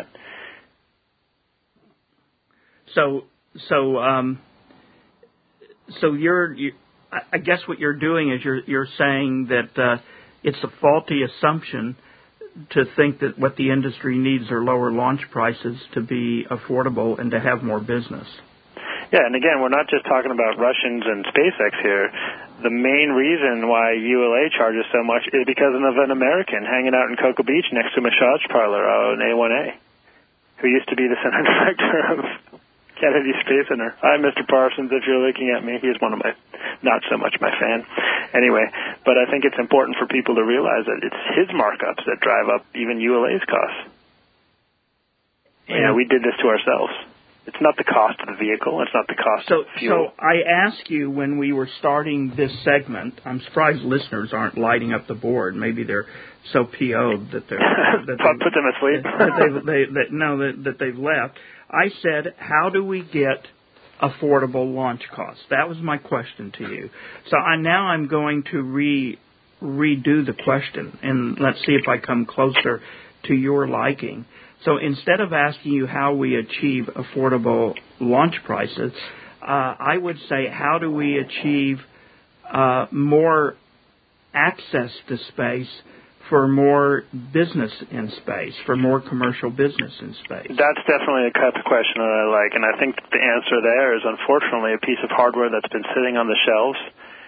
E: So, so, um, so you're, you, I guess what you're doing is you're, you're saying that, uh, it's a faulty assumption to think that what the industry needs are lower launch prices to be affordable and to have more business.
F: Yeah, and again, we're not just talking about Russians and SpaceX here. The main reason why U L A charges so much is because of an American hanging out in Cocoa Beach next to a massage parlor on A one A, who used to be the center director of Kennedy Space Center. Hi, Mister Parsons, if you're looking at me. He's one of my, not so much my fan. Anyway, but I think it's important for people to realize that it's his markups that drive up even U L A's costs. You know, we did this to ourselves. It's not the cost of the vehicle. It's not the cost
E: so,
F: of fuel.
E: So I asked you when we were starting this segment, I'm surprised listeners aren't lighting up the board. Maybe they're so P O'd that they're... that
F: Put
E: they,
F: them asleep?
E: that they've, they, that, no, that, that they've left. I said, how do we get affordable launch costs? That was my question to you. So I, now I'm going to re redo the question, and let's see if I come closer to your liking. So instead of asking you how we achieve affordable launch prices, uh, I would say how do we achieve uh, more access to space for more business in space, for more commercial business in space?
F: That's definitely a type of question that I like, and I think the answer there is unfortunately a piece of hardware that's been sitting on the shelves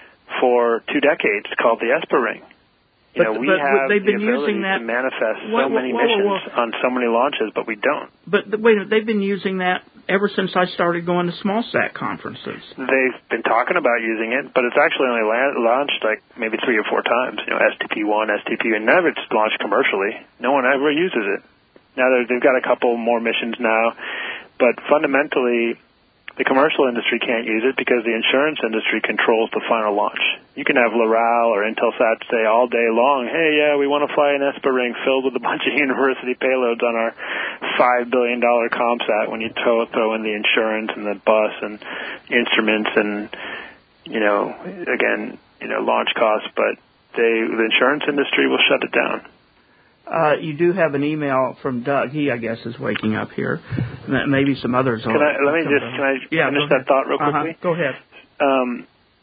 F: for two decades called the ESPA ring. You
E: but,
F: know, we
E: but
F: have
E: they've been
F: the ability
E: using that,
F: to manifest so
E: what,
F: many
E: what, what,
F: missions
E: what, what,
F: on so many launches, but we don't.
E: But the, wait a minute, they've been using that ever since I started going to SmallSat conferences.
F: They've been talking about using it, but it's actually only la- launched like maybe three or four times. You know, S T P one, S T P, and never it's launched commercially. No one ever uses it. Now they've got a couple more missions now, but fundamentally, the commercial industry can't use it because the insurance industry controls the final launch. You can have Loral or Intelsat say all day long, hey, yeah, we want to fly an ESPA ring filled with a bunch of university payloads on our five billion dollars ComSat when you throw, throw in the insurance and the bus and instruments and, you know, again, you know, launch costs, but they, the insurance industry will shut it down.
E: Uh, you do have an email from Doug. He, I guess, is waking up here. Maybe some others.
F: Can I, let me just can I
E: yeah,
F: finish that thought real quickly?
E: Uh-huh. Go ahead.
F: Um,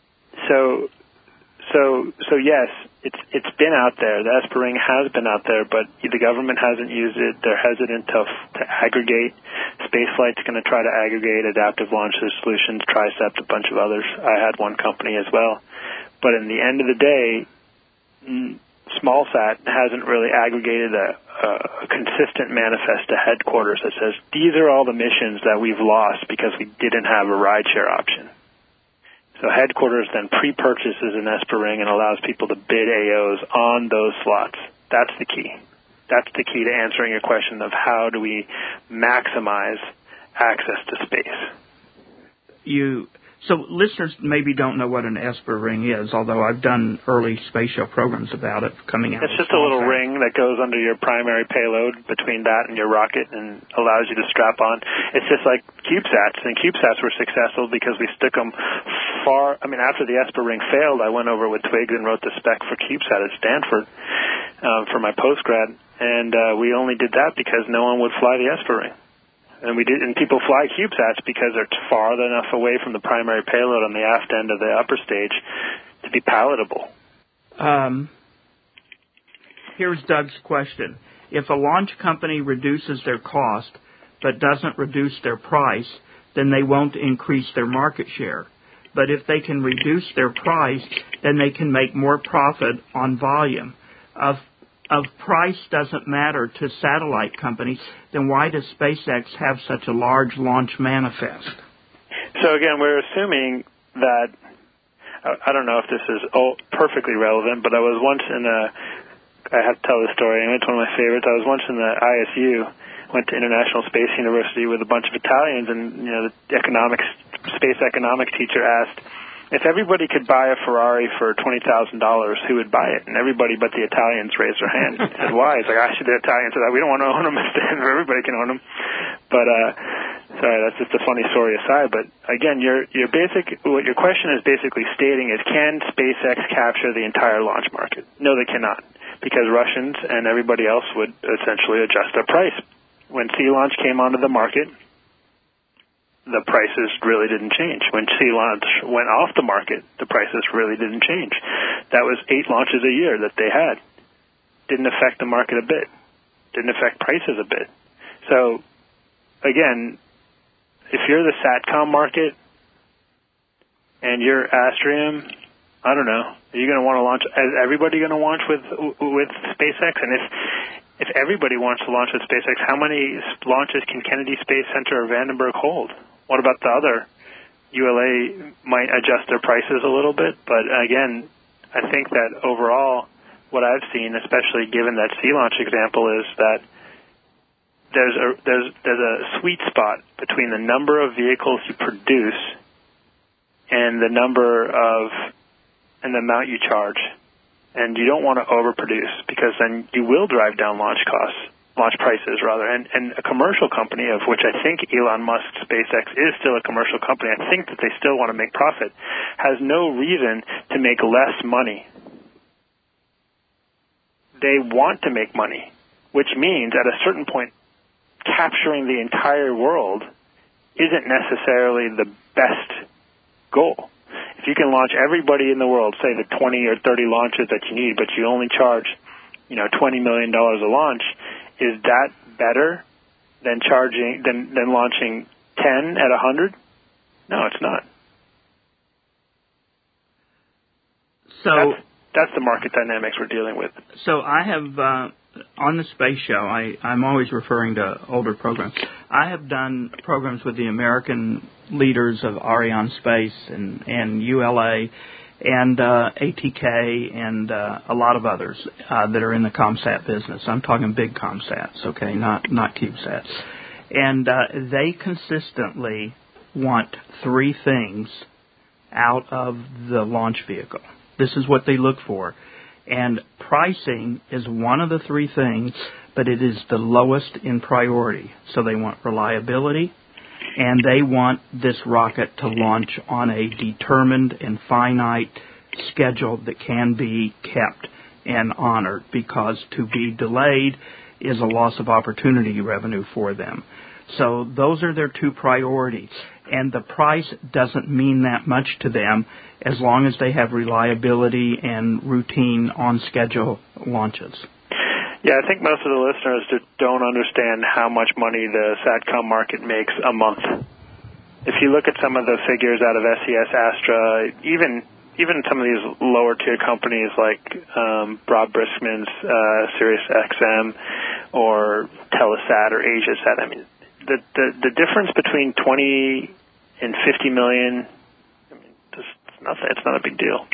F: so, so, so yes, it's it's been out there. The ESPA ring has been out there, but the government hasn't used it. They're hesitant to to aggregate. Spaceflight's going to try to aggregate Adaptive Launch Solutions, Tricept, a bunch of others. I had one company as well, but in the end of the day. Mm, SmallSat hasn't really aggregated a, a consistent manifest to headquarters that says, these are all the missions that we've lost because we didn't have a rideshare option. So headquarters then pre-purchases an ESPA ring and allows people to bid A Os on those slots. That's the key. That's the key to answering your question of how do we maximize access to space.
E: You... So listeners maybe don't know what an ESPA ring is, although I've done early space show programs about it coming out.
F: It's just a little ring that goes under your primary payload between that and your rocket and allows you to strap on. It's just like CubeSats, and CubeSats were successful because we stuck them far. I mean, after the ESPA ring failed, I went over with Twiggs and wrote the spec for CubeSat at Stanford um, for my postgrad, and uh, we only did that because no one would fly the ESPA ring. And we did, and people fly CubeSats because they're far enough away from the primary payload on the aft end of the upper stage to be palatable.
E: Um, here's Doug's question. If a launch company reduces their cost but doesn't reduce their price, then they won't increase their market share. But if they can reduce their price, then they can make more profit on volume. Of Of price doesn't matter to satellite companies, then why does SpaceX have such a large launch manifest?
F: So again, we're assuming that, I don't know if this is perfectly relevant, but I was once in a, I have to tell this story, and it's one of my favorites. I was once in the I S U, went to International Space University with a bunch of Italians, and you know the economics, space economics teacher asked, if everybody could buy a Ferrari for twenty thousand dollars, who would buy it? And everybody but the Italians raised their hand. He said, why? He's like, actually, the Italians said, we don't want to own them. Everybody can own them. But, uh, sorry, that's just a funny story aside. But, again, your your basic, what your question is basically stating is, can SpaceX capture the entire launch market? No, they cannot, because Russians and everybody else would essentially adjust their price. When Sea Launch came onto the market, the prices really didn't change. When Sea Launch went off the market, the prices really didn't change. That was eight launches a year that they had. Didn't affect the market a bit. Didn't affect prices a bit. So, again, if you're the SATCOM market and you're Astrium, I don't know, are you going to want to launch, is everybody going to launch with with SpaceX? And if if everybody wants to launch with SpaceX, how many launches can Kennedy Space Center or Vandenberg hold? What about the other? U L A might adjust their prices a little bit, but again, I think that overall, what I've seen, especially given that Sea Launch example, is that there's a there's there's a sweet spot between the number of vehicles you produce and the number of and the amount you charge. And you don't want to overproduce because then you will drive down launch costs, launch prices rather. And, and a commercial company, of which I think Elon Musk's SpaceX is still a commercial company, I think that they still want to make profit, has no reason to make less money. They want to make money, which means at a certain point, capturing the entire world isn't necessarily the best goal. If you can launch everybody in the world, say the twenty or thirty launches that you need, but you only charge, you know, twenty million dollars a launch, is that better than charging than than launching ten at a hundred? No, it's not.
E: So
F: that's, that's the market dynamics we're dealing with.
E: So I have uh, on the space show. I, I'm always referring to older programs. I have done programs with the American leaders of Arianespace and, and U L A and uh, A T K and uh, a lot of others uh, that are in the ComSat business. I'm talking big ComSats, okay, not not CubeSats. And uh, they consistently want three things out of the launch vehicle. This is what they look for. And pricing is one of the three things, but it is the lowest in priority. So they want reliability, and they want this rocket to launch on a determined and finite schedule that can be kept and honored, because to be delayed is a loss of opportunity revenue for them. So those are their two priorities. And the price doesn't mean that much to them as long as they have reliability and routine on-schedule launches.
F: Yeah, I think most of the listeners don't understand how much money the SATCOM market makes a month. If you look at some of the figures out of S E S Astra, even even some of these lower-tier companies like um, Rob Briskman's uh, SiriusXM or Telesat or AsiaSat, I mean, the, the, the difference between twenty and fifty million, I mean, it's nothing. It's not a big deal.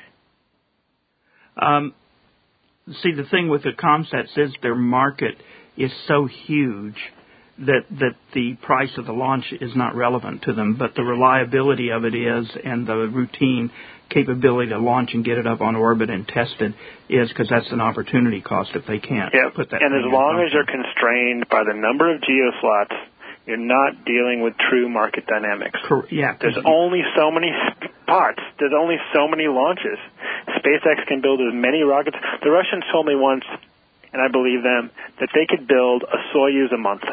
E: Um, see, the thing with the ComSats is their market is so huge that that the price of the launch is not relevant to them, but the reliability of it is, and the routine capability to launch and get it up on orbit and tested is, because that's an opportunity cost if they can't
F: yeah,
E: put that.
F: And as long as you're constrained by the number of geoslots, you're not dealing with true market dynamics.
E: Cor- yeah,
F: there's only so many spots. There's only so many launches. SpaceX can build as many rockets. The Russians told me once, and I believe them, that they could build a Soyuz a month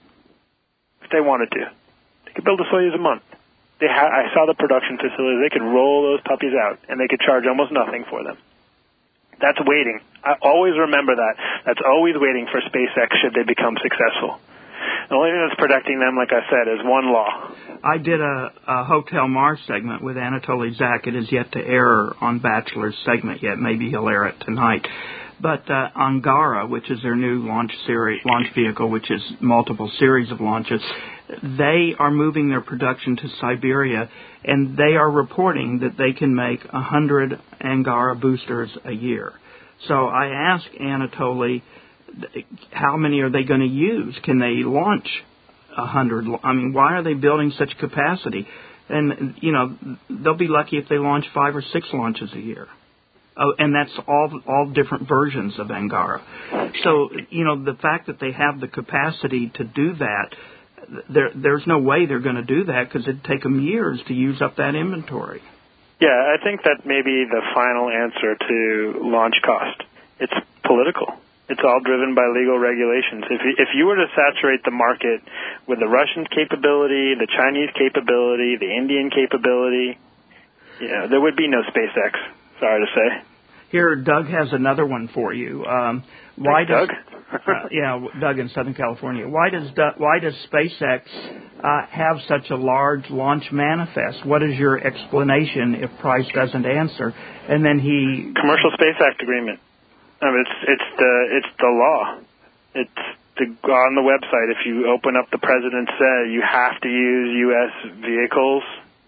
F: if they wanted to. They could build a Soyuz a month. They ha- I saw the production facilities. They could roll those puppies out, and they could charge almost nothing for them. That's waiting. I always remember that. That's always waiting for SpaceX should they become successful. The only thing that's protecting them, like I said, is one law.
E: I did a, a Hotel Mars segment with Anatoly Zak. It is yet to air on Bachelor's segment yet. Maybe he'll air it tonight. But uh, Angara, which is their new launch series, launch vehicle, which is multiple series of launches, they are moving their production to Siberia, and they are reporting that they can make one hundred Angara boosters a year. So I asked Anatoly, how many are they going to use? Can they launch one hundred? I mean, why are they building such capacity? And, you know, they'll be lucky if they launch five or six launches a year. Oh, and that's all all different versions of Angara. So, you know, the fact that they have the capacity to do that, there, there's no way they're going to do that, because it'd take them years to use up that inventory.
F: Yeah, I think that may be the final answer to launch cost. It's political. It's all driven by legal regulations. If you, if you were to saturate the market with the Russian capability, the Chinese capability, the Indian capability, you know, there would be no SpaceX. Sorry to say.
E: Here, Doug has another one for you. Um, why
F: Thanks,
E: does
F: Doug?
E: uh, yeah, Doug in Southern California. Why does why does SpaceX uh, have such a large launch manifest? What is your explanation if Price doesn't answer? And then he
F: Commercial Space Act agreement. I mean, it's it's the it's the law. It's the, on the website. If you open up the president said you have to use U S vehicles.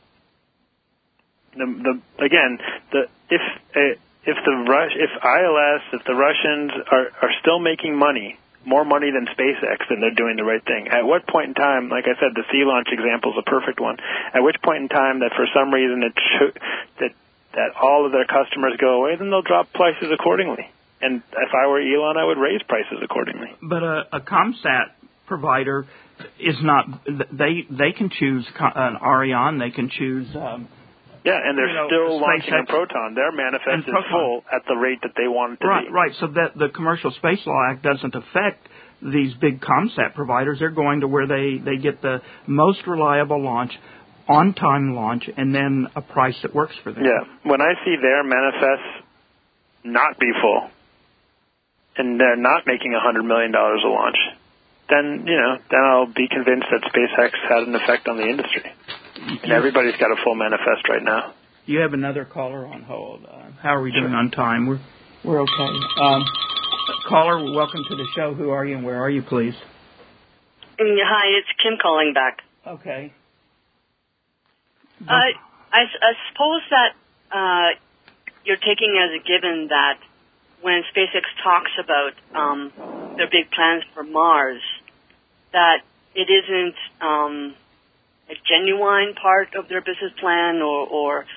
F: The, the again the if uh, if the Rus if I L S if the Russians are are still making money more money than SpaceX, then they're doing the right thing. At what point in time, like I said, the Sea Launch example is a perfect one. At which point in time that for some reason it sh- that that all of their customers go away, then they'll drop prices accordingly. And if I were Elon, I would raise prices accordingly.
E: But a, a ComSat provider is not. They they can choose an Ariane. They can choose. Um,
F: Yeah, and they're
E: you know,
F: still launching
E: SpaceX
F: a Proton. Their manifest
E: and
F: is
E: Proton.
F: full at the rate that they want it to
E: right,
F: be.
E: Right, so that the Commercial Space Law Act doesn't affect these big ComSat providers. They're going to where they, they get the most reliable launch, on-time launch, and then a price that works for them.
F: Yeah, when I see their manifests not be full, and they're not making one hundred million dollars a launch, then, you know, then I'll be convinced that SpaceX had an effect on the industry. And everybody's got a full manifest right now.
E: You have another caller on hold. Uh, how are we doing on time? We're we're okay. Um, caller, welcome to the show. Who are you and where are you, please?
G: Hi, it's Kim calling back.
E: Okay.
G: Uh, I, I suppose that uh, you're taking as a given that when SpaceX talks about um, their big plans for Mars, that it isn't um, a genuine part of their business plan, or, or,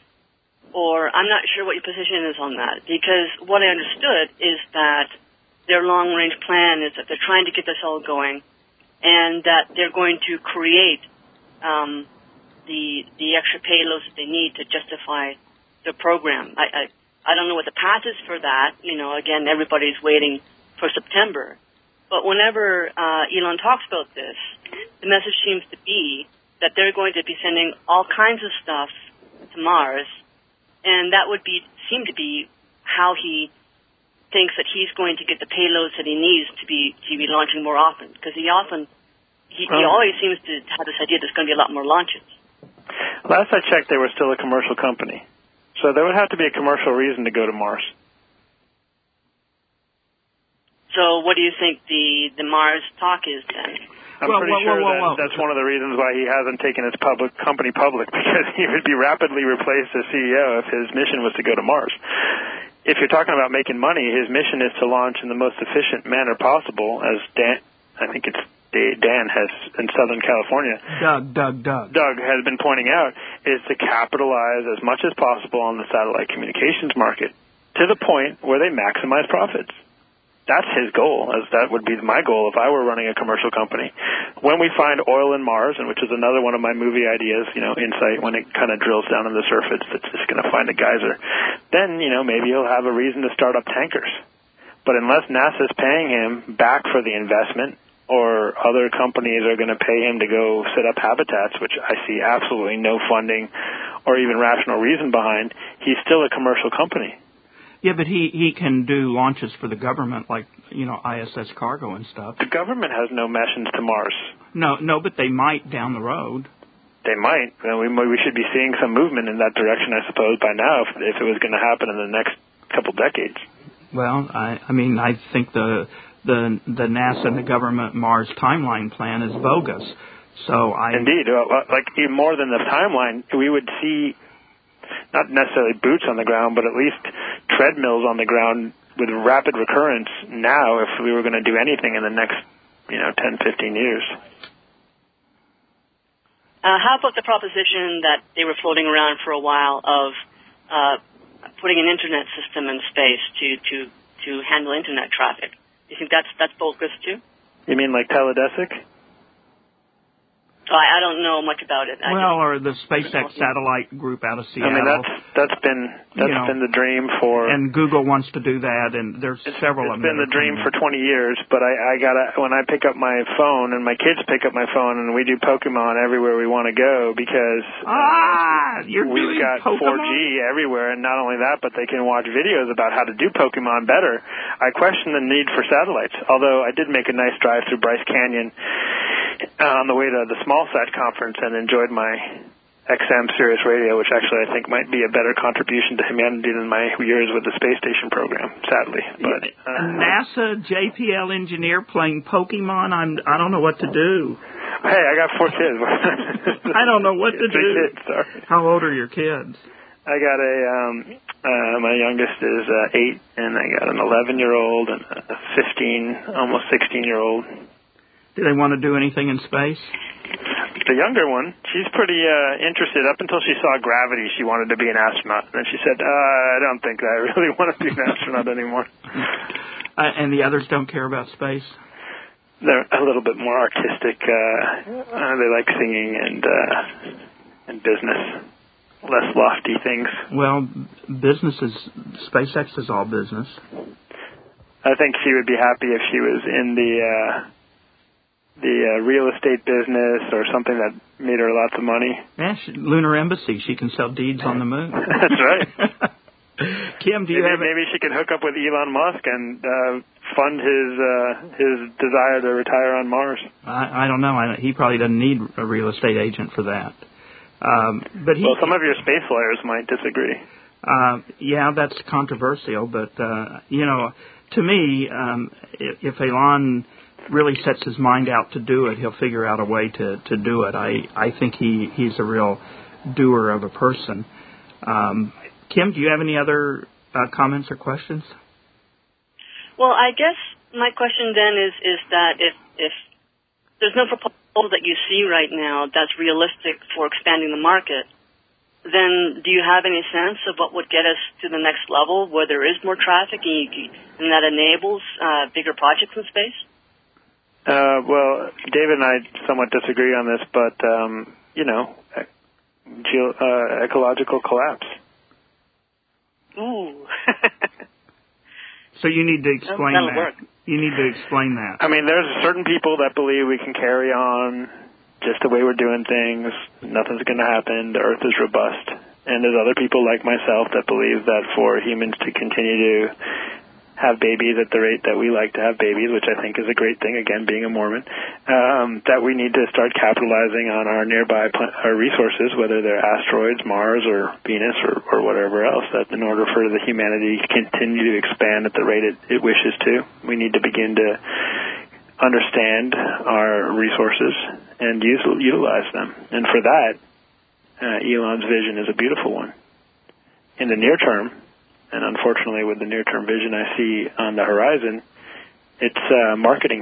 G: or I'm not sure what your position is on that. Because what I understood is that their long-range plan is that they're trying to get this all going, and that they're going to create um, the the extra payloads that they need to justify the program. I, I I don't know what the path is for that. You know, again, everybody's waiting for September. But whenever uh, Elon talks about this, the message seems to be that they're going to be sending all kinds of stuff to Mars, and that would be seem to be how he thinks that he's going to get the payloads that he needs to be to be launching more often. Because he often, he, he always seems to have this idea there's going to be a lot more launches.
F: Last I checked, they were still a commercial company. So there would have to be a commercial reason to go to Mars.
G: So what do you think the, the Mars talk is then?
F: I'm
E: well,
F: pretty
E: well,
F: sure
E: well,
F: that
E: well,
F: that's one of the reasons why he hasn't taken his public company public, because he would be rapidly replaced as C E O if his mission was to go to Mars. If you're talking about making money, his mission is to launch in the most efficient manner possible, as Dan, I think it's Dan has in Southern California.
E: Doug, Doug, Doug.
F: Doug has been pointing out, is to capitalize as much as possible on the satellite communications market to the point where they maximize profits. That's his goal, as that would be my goal if I were running a commercial company. When we find oil in Mars, and which is another one of my movie ideas, you know, Insight, when it kind of drills down on the surface, that's just going to find a geyser, then, you know, maybe he'll have a reason to start up tankers. But unless NASA's paying him back for the investment, or other companies are going to pay him to go set up habitats, which I see absolutely no funding or even rational reason behind, he's still a commercial company.
E: Yeah, but he, he can do launches for the government, like, you know, I S S cargo and stuff.
F: The government has no missions to Mars.
E: No, no, but they might down the road.
F: They might. And we we should be seeing some movement in that direction, I suppose, by now, if, if it was going to happen in the next couple decades.
E: Well, I, I mean, I think the the the NASA and the government Mars timeline plan is bogus. So I
F: indeed, like even more than the timeline, we would see not necessarily boots on the ground, but at least treadmills on the ground with rapid recurrence now if we were going to do anything in the next, you know, ten, fifteen years.
G: Uh, how about the proposition that they were floating around for a while of uh, putting an internet system in space to, to, to handle internet traffic? Do you think that's that's bogus too?
F: You mean like Teledesic?
G: Oh, I, I don't know much about it. I
E: well,
G: just,
E: or the SpaceX satellite group out of Seattle.
F: I mean, that's that's been that's
E: you know,
F: been the dream for.
E: And Google wants to do that, and there's
F: it's,
E: several.
F: It's
E: of them
F: been the dream for twenty years, but I, I gotta when I pick up my phone and my kids pick up my phone and we do Pokemon everywhere we want to go because
E: ah,
F: uh,
E: you're
F: we've
E: doing
F: got
E: Pokemon?
F: four G everywhere, and not only that, but they can watch videos about how to do Pokemon better. I question the need for satellites, although I did make a nice drive through Bryce Canyon Uh, on the way to the SmallSat conference and enjoyed my X M Sirius Radio, which actually I think might be a better contribution to humanity than my years with the space station program, sadly. But uh,
E: a NASA J P L engineer playing Pokemon, I'm, I don't know what to do.
F: Hey, I got four kids.
E: I don't know what to
F: Three
E: do.
F: Kids, sorry.
E: How old are your kids?
F: I got a um, Uh, my youngest is uh, eight, and I got an eleven-year-old and a fifteen, almost sixteen-year-old.
E: Do they want to do anything in space?
F: The younger one, she's pretty uh, interested. Up until she saw Gravity, she wanted to be an astronaut. And then she said, uh, I don't think I really want to be an astronaut anymore.
E: Uh, and the others don't care about space?
F: They're a little bit more artistic. Uh, uh, they like singing and uh, and business, less lofty things.
E: Well, business is, SpaceX is all business.
F: I think she would be happy if she was in the uh, the uh, real estate business or something that made her lots of money.
E: Yeah, she, Lunar Embassy. She can sell deeds on the moon.
F: That's right.
E: Kim, do you
F: maybe,
E: have...
F: Maybe she could hook up with Elon Musk and uh, fund his uh, his desire to retire on Mars.
E: I, I don't know. I, he probably doesn't need a real estate agent for that. Um, but he,
F: well, some of your space lawyers might disagree.
E: Uh, yeah, that's controversial, but, uh, you know, to me, um, if, if Elon really sets his mind out to do it, he'll figure out a way to, to do it. I, I think he, he's a real doer of a person. Um, Kim, do you have any other uh, comments or questions?
G: Well, I guess my question then is, is that if, if there's no proposal that you see right now that's realistic for expanding the market, then do you have any sense of what would get us to the next level where there is more traffic and, you, and that enables uh, bigger projects in space?
F: Uh, well, David and I somewhat disagree on this, but, um, you know, geo- uh, ecological collapse.
G: Ooh.
F: So you need to explain
G: That'll
F: that.
G: Work.
F: You need to explain that. I mean, there's certain people that believe we can carry on just the way we're doing things. Nothing's going to happen. The Earth is robust. And there's other people like myself that believe that for humans to continue to have babies at the rate that we like to have babies, which I think is a great thing, again, being a Mormon, um, that we need to start capitalizing on our nearby pl- our resources, whether they're asteroids, Mars, or Venus, or, or whatever else, that in order for the humanity to continue to expand at the rate it, it wishes to, we need to begin to understand our resources and use, utilize them. And for that, uh, Elon's vision is a beautiful one. In the near term, and unfortunately with the near-term vision I see on the horizon, it's uh, marketing.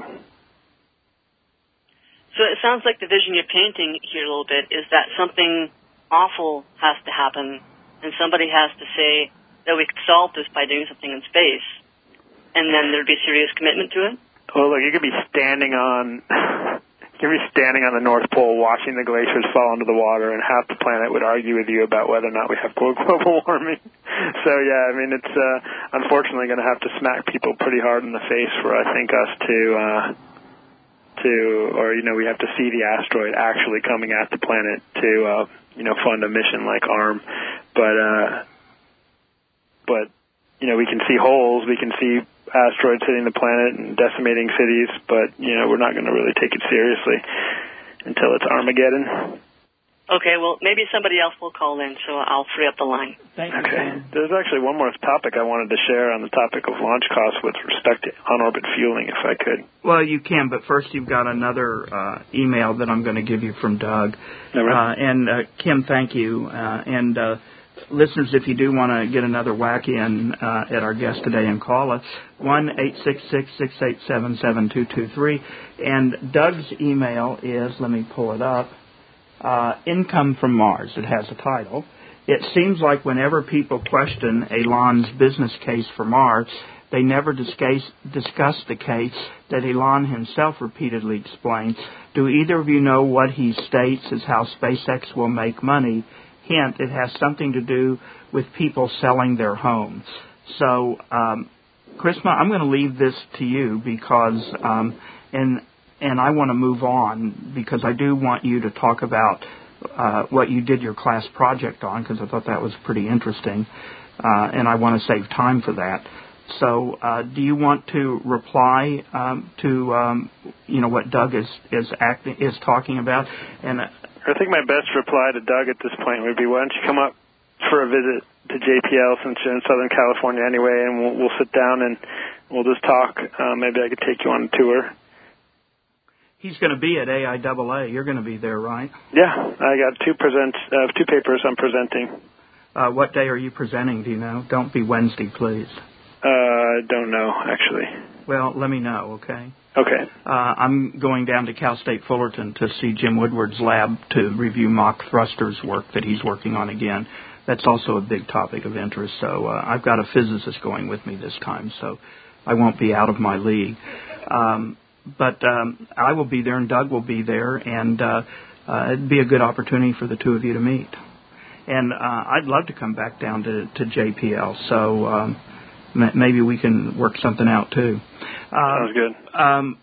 G: So it sounds like the vision you're painting here a little bit is that something awful has to happen, and somebody has to say that we could solve this by doing something in space, and then there'd be serious commitment to it?
F: Well, look, you could be standing on... You could be standing on the North Pole watching the glaciers fall into the water, and half the planet would argue with you about whether or not we have global warming. So, yeah, I mean, it's uh, unfortunately going to have to smack people pretty hard in the face for, I think, us to, uh, to, or, you know, we have to see the asteroid actually coming at the planet to, uh, you know, fund a mission like ARM. But, uh, but, you know, we can see holes, we can see asteroids hitting the planet and decimating cities, but, you know, we're not going to really take it seriously until it's Armageddon.
G: Okay, well, maybe somebody else will call in, so I'll free up the line.
E: Thank you,
F: okay.
E: Sam.
F: There's actually one more topic I wanted to share on the topic of launch costs with respect to on-orbit fueling, if I could.
E: Well, you can, but first you've got another uh, email that I'm going to give you from Doug.
F: Uh,
E: and, uh, Kim, thank you. Uh, and, uh, listeners, if you do want to get another whack in uh, at our guest today and call us, one eight six six, six eight seven, seven two two three. And Doug's email is, let me pull it up, uh, Income from Mars. It has a title. It seems like whenever people question Elon's business case for Mars, they never discuss, discuss the case that Elon himself repeatedly explains. Do either of you know what he states is how SpaceX will make money? Hint, it has something to do with people selling their homes. So, um, Chrisma, I'm going to leave this to you because, um, and and I want to move on because I do want you to talk about uh, what you did your class project on because I thought that was pretty interesting, uh, and I want to save time for that. So, uh, do you want to reply um, to um, you know what Doug is is acting is talking about? And uh,
F: I think my best reply to Doug at this point would be, why don't you come up for a visit to J P L since you're in Southern California anyway, and we'll, we'll sit down and we'll just talk. Uh, maybe I could take you on a tour.
E: He's going to be at A I A A. You're going to be there, right?
F: Yeah, I got two present uh, two papers I'm presenting.
E: Uh, what day are you presenting, do you know? Don't be Wednesday, please.
F: Uh, don't know, actually.
E: Well, let me know, okay?
F: Okay.
E: Uh, I'm going down to Cal State Fullerton to see Jim Woodward's lab to review Mach thrusters work that he's working on again. That's also a big topic of interest. So uh, I've got a physicist going with me this time, so I won't be out of my league. Um, but um, I will be there, and Doug will be there, and uh, uh, it'd be a good opportunity for the two of you to meet. And uh, I'd love to come back down to, to J P L, so um, m- maybe we can work something out too. Uh,
F: Sounds good.
E: Um,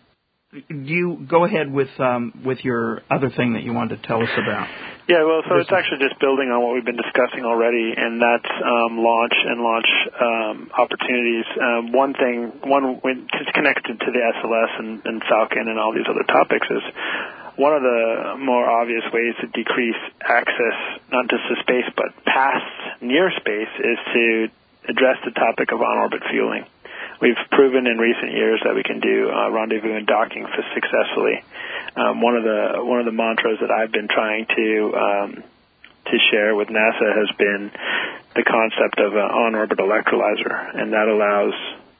E: you go ahead with um, with your other thing that you wanted to tell us about.
F: Yeah, well, so it's actually just building on what we've been discussing already, and that's um, launch and launch um, opportunities. Um, one thing, one it's connected to the S L S and, and Falcon and all these other topics is one of the more obvious ways to decrease access, not just to space, but past near space, is to address the topic of on-orbit fueling. We've proven in recent years that we can do uh, rendezvous and docking successfully. Um, one of the one of the mantras that I've been trying to um, to share with NASA has been the concept of an on-orbit electrolyzer, and that allows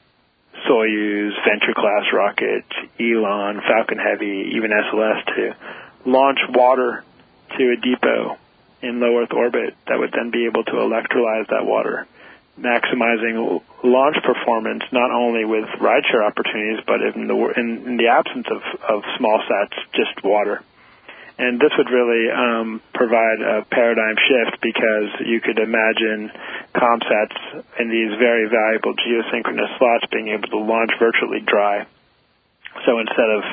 F: Soyuz, Venture-class rockets, Elon, Falcon Heavy, even S L S to launch water to a depot in low Earth orbit that would then be able to electrolyze that water, maximizing launch performance not only with rideshare opportunities, but in the in, in the absence of, of small sats, just water. And this would really um, provide a paradigm shift, because you could imagine ComSats in these very valuable geosynchronous slots being able to launch virtually dry. So instead of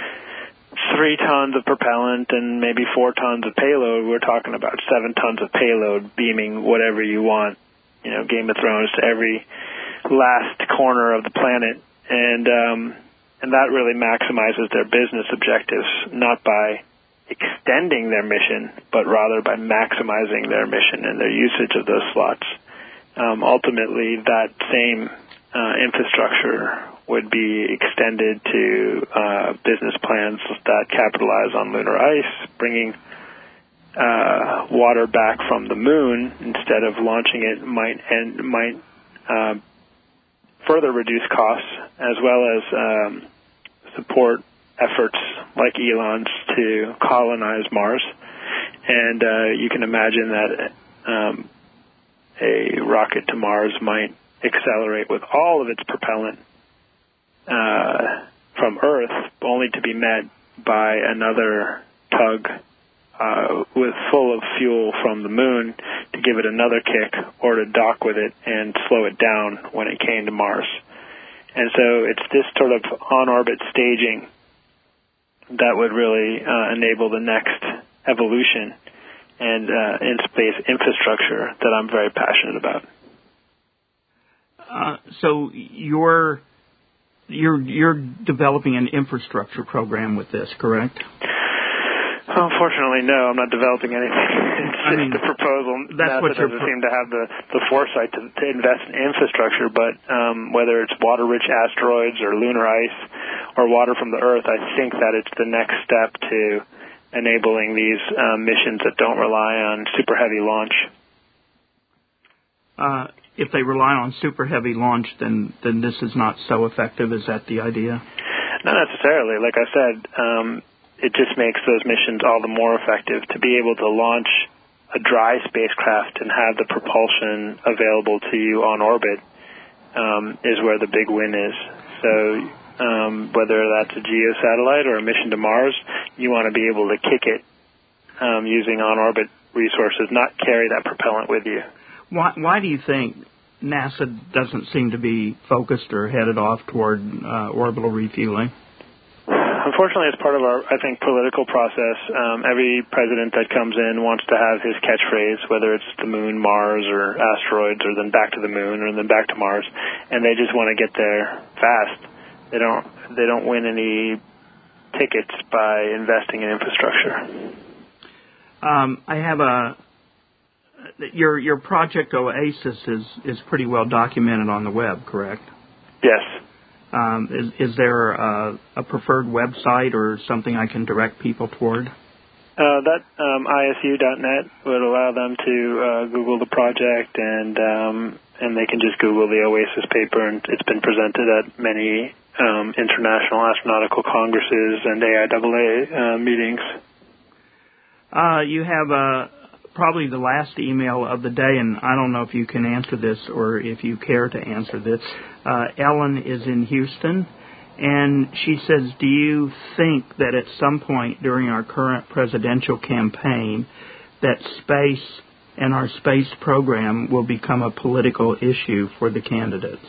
F: three tons of propellant and maybe four tons of payload, we're talking about seven tons of payload beaming whatever you want, you know, Game of Thrones, to every last corner of the planet. And um, and that really maximizes their business objectives, not by extending their mission, but rather by maximizing their mission and their usage of those slots. Um, ultimately, that same uh, infrastructure would be extended to uh, business plans that capitalize on lunar ice, bringing uh, water back from the moon instead of launching it might and might uh, further reduce costs, as well as um, support efforts like Elon's to colonize Mars. And uh, you can imagine that um, a rocket to Mars might accelerate with all of its propellant uh, from Earth, only to be met by another tug uh, with full of fuel from the moon to give it another kick, or to dock with it and slow it down when it came to Mars. And so it's this sort of on-orbit staging that would really uh, enable the next evolution and uh, in-space infrastructure that I'm very passionate about.
E: Uh, so you're you're you're developing an infrastructure program with this, correct?
F: Unfortunately, no. I'm not developing anything. It's
E: I
F: just
E: mean,
F: a proposal.
E: That's
F: NASA
E: what you're
F: doesn't
E: pro-
F: seem to have the, the foresight to, to invest in infrastructure, but um, whether it's water-rich asteroids or lunar ice or water from the Earth, I think that it's the next step to enabling these um, missions that don't rely on super heavy launch.
E: Uh, if they rely on super heavy launch, then then this is not so effective. Is that the idea?
F: Not necessarily. Like I said, um, it just makes those missions all the more effective. To be able to launch a dry spacecraft and have the propulsion available to you on orbit um, is where the big win is. So um, whether that's a geosatellite or a mission to Mars, you want to be able to kick it um, using on-orbit resources, not carry that propellant with you.
E: Why, why do you think NASA doesn't seem to be focused or headed off toward uh, orbital refueling?
F: Unfortunately, it's part of our, I think, political process. Um, every president that comes in wants to have his catchphrase, whether it's the moon, Mars, or asteroids, or then back to the moon, or then back to Mars, and they just want to get there fast. They don't. They don't win any tickets by investing in infrastructure.
E: Um, I have a your your project Oasis is is pretty well documented on the web, correct?
F: Yes.
E: Um, is, is there a, a preferred website or something I can direct people toward?
F: Uh, that um, I S U dot net would allow them to uh, Google the project, and um, and they can just Google the OASIS paper, and it's been presented at many um, international astronautical congresses and A I A A uh, meetings.
E: Uh, you have uh, probably the last email of the day, and I don't know if you can answer this or if you care to answer this. Uh, Ellen is in Houston. And she says, do you think that at some point during our current presidential campaign that space and our space program will become a political issue for the candidates?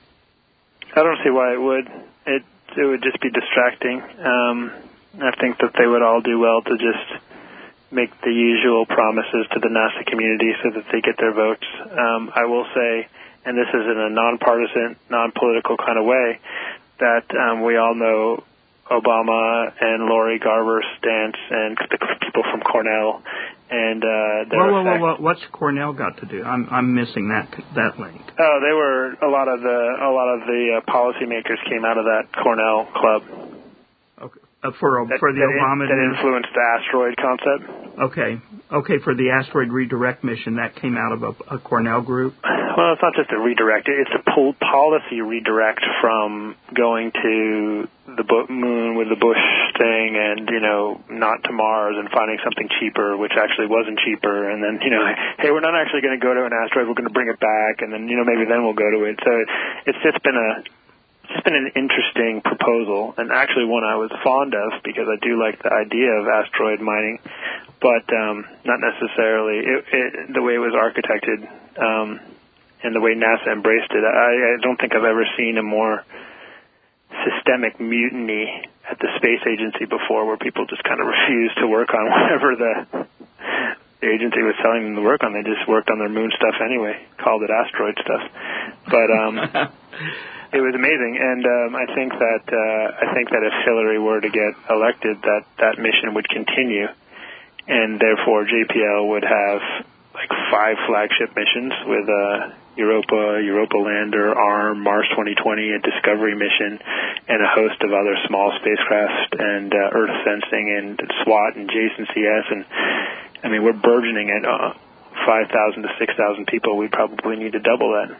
F: I don't see why it would. It it would just be distracting. Um, I think that they would all do well to just make the usual promises to the NASA community so that they get their votes. Um, I will say, and this is in a nonpartisan, non-political kind of way, that um, we all know Obama and Lori Garver's stance and the people from Cornell and uh, their
E: whoa, whoa,
F: effect.
E: whoa, whoa, what's Cornell got to do? I'm I'm missing that that link.
F: Oh, they were a lot of the a lot of the uh, policymakers came out of that Cornell club.
E: Okay, uh, for
F: that,
E: for the
F: that
E: Obama
F: in, that influenced the asteroid concept.
E: Okay, okay, for the asteroid redirect mission that came out of a, a Cornell group.
F: Well, it's not just a redirect; it's a pol- policy redirect from going to the bo- moon with the Bush thing, and you know, not to Mars, and finding something cheaper, which actually wasn't cheaper, and then you know, hey, we're not actually going to go to an asteroid; we're going to bring it back, and then you know, maybe then we'll go to it. So it's just been a it's just been an interesting proposal, and actually one I was fond of because I do like the idea of asteroid mining, but um, not necessarily it, it, the way it was architected. Um, And the way NASA embraced it, I, I don't think I've ever seen a more systemic mutiny at the space agency before, where people just kind of refused to work on whatever the, the agency was telling them to work on. They just worked on their moon stuff anyway, called it asteroid stuff. But um, it was amazing, and um, I think that uh, I think that if Hillary were to get elected, that that mission would continue, and therefore J P L would have like five flagship missions with uh, Europa, Europa Lander, ARM, Mars twenty twenty, a Discovery mission, and a host of other small spacecraft and uh, Earth sensing and SWAT and JASON C S. And I mean, we're burgeoning at uh, five thousand to six thousand people. We probably need to double that.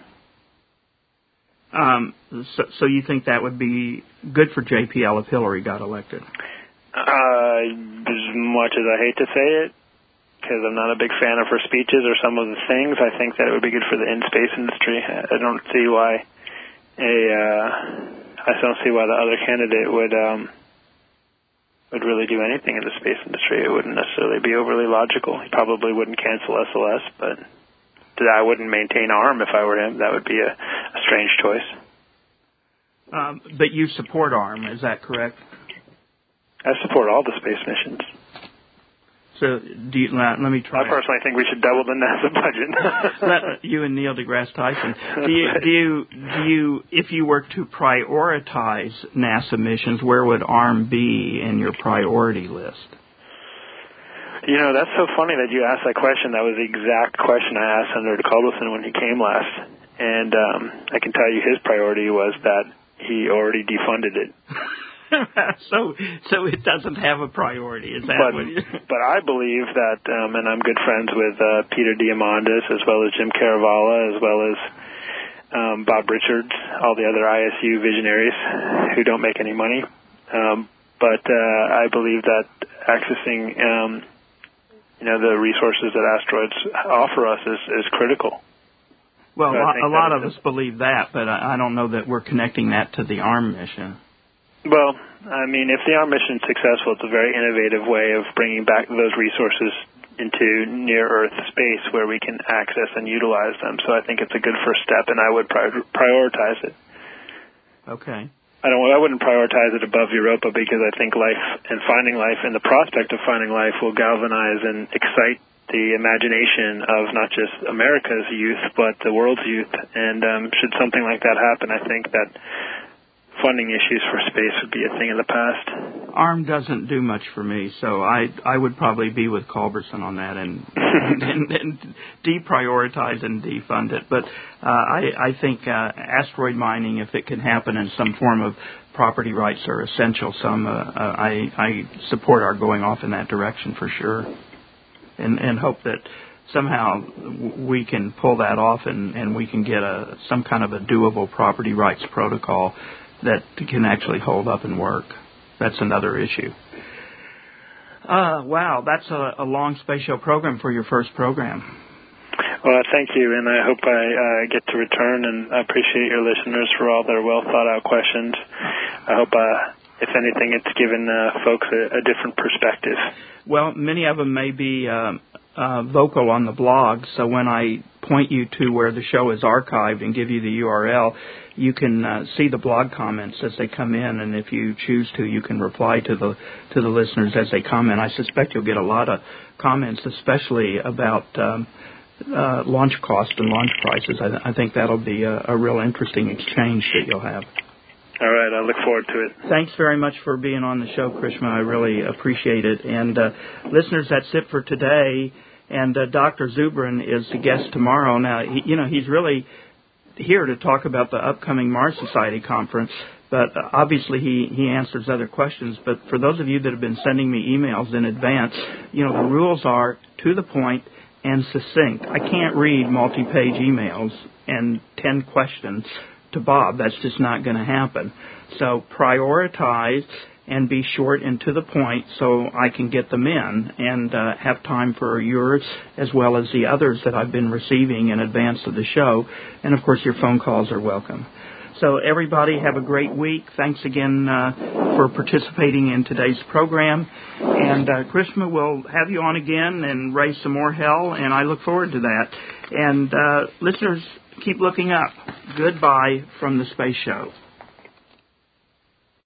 E: Um, so, so you think that would be good for J P L if Hillary got elected?
F: Uh, as much as I hate to say it, because I'm not a big fan of her speeches or some of the things, I think that it would be good for the in-space industry. I don't see why a, uh, I don't see why the other candidate would, um, would really do anything in the space industry. It wouldn't necessarily be overly logical. He probably wouldn't cancel S L S, but I wouldn't maintain ARM if I were him. That would be a, a strange choice.
E: Um, but you support ARM, is that correct?
F: I support all the space missions.
E: So do you, let, let me try.
F: I personally think we should double the NASA budget.
E: let, you and Neil deGrasse Tyson. Do you, do you, do you, if you were to prioritize NASA missions, where would ARM be in your priority list?
F: You know, that's so funny that you asked that question. That was the exact question I asked Senator Culberson when he came last. And um, I can tell you his priority was that he already defunded it.
E: so so it doesn't have a priority, is that
F: but,
E: what you...
F: But I believe that, um, and I'm good friends with uh, Peter Diamandis, as well as Jim Caravala, as well as um, Bob Richards, all the other I S U visionaries who don't make any money. Um, but uh, I believe that accessing um, you know, the resources that asteroids offer us is, is critical.
E: Well,
F: so
E: a lot of us believe that, but I don't know that we're connecting that to the ARM mission.
F: Well, I mean, if the ARM mission is successful, it's a very innovative way of bringing back those resources into near-Earth space where we can access and utilize them. So I think it's a good first step, and I would prior- prioritize it.
E: Okay.
F: I don't. I wouldn't prioritize it above Europa because I think life and finding life and the prospect of finding life will galvanize and excite the imagination of not just America's youth but the world's youth. And um, should something like that happen, I think that funding issues for space would be a thing of the past.
E: ARM doesn't do much for me, so I I would probably be with Culberson on that and and, and, and deprioritize and defund it. But uh, I I think uh, asteroid mining, if it can happen in some form of property rights are essential. So I'm, uh, I, I support our going off in that direction for sure, and, and hope that somehow we can pull that off and, and we can get a some kind of a doable property rights protocol that can actually hold up and work. That's another issue. Uh, wow, that's a, a long spatial program for your first program.
F: Well, thank you, and I hope I uh, get to return, and I appreciate your listeners for all their well-thought-out questions. I hope, uh, if anything, it's given uh, folks a, a different perspective.
E: Well, many of them may be uh, uh, vocal on the blog, so when I point you to where the show is archived and give you the U R L, you can uh, see the blog comments as they come in, and if you choose to, you can reply to the to the listeners as they comment. I suspect you'll get a lot of comments, especially about um, uh, launch cost and launch prices. I, th- I think that'll be a, a real interesting exchange that you'll have.
F: All right, I look forward to it.
E: Thanks very much for being on the show, Krishma. I really appreciate it. And uh, listeners, that's it for today. And uh, Doctor Zubrin is the guest tomorrow. Now, he, you know, he's really here to talk about the upcoming Mars Society conference, but uh, obviously he, he answers other questions. But for those of you that have been sending me emails in advance, you know, the rules are to the point and succinct. I can't read multi-page emails and ten questions to Bob. That's just not going to happen. So prioritize and be short and to the point so I can get them in and uh, have time for yours as well as the others that I've been receiving in advance of the show. And, of course, your phone calls are welcome. So everybody have a great week. Thanks again uh, for participating in today's program. And uh, Krishma will have you on again and raise some more hell, and I look forward to that. And uh, listeners, keep looking up. Goodbye from the Space Show.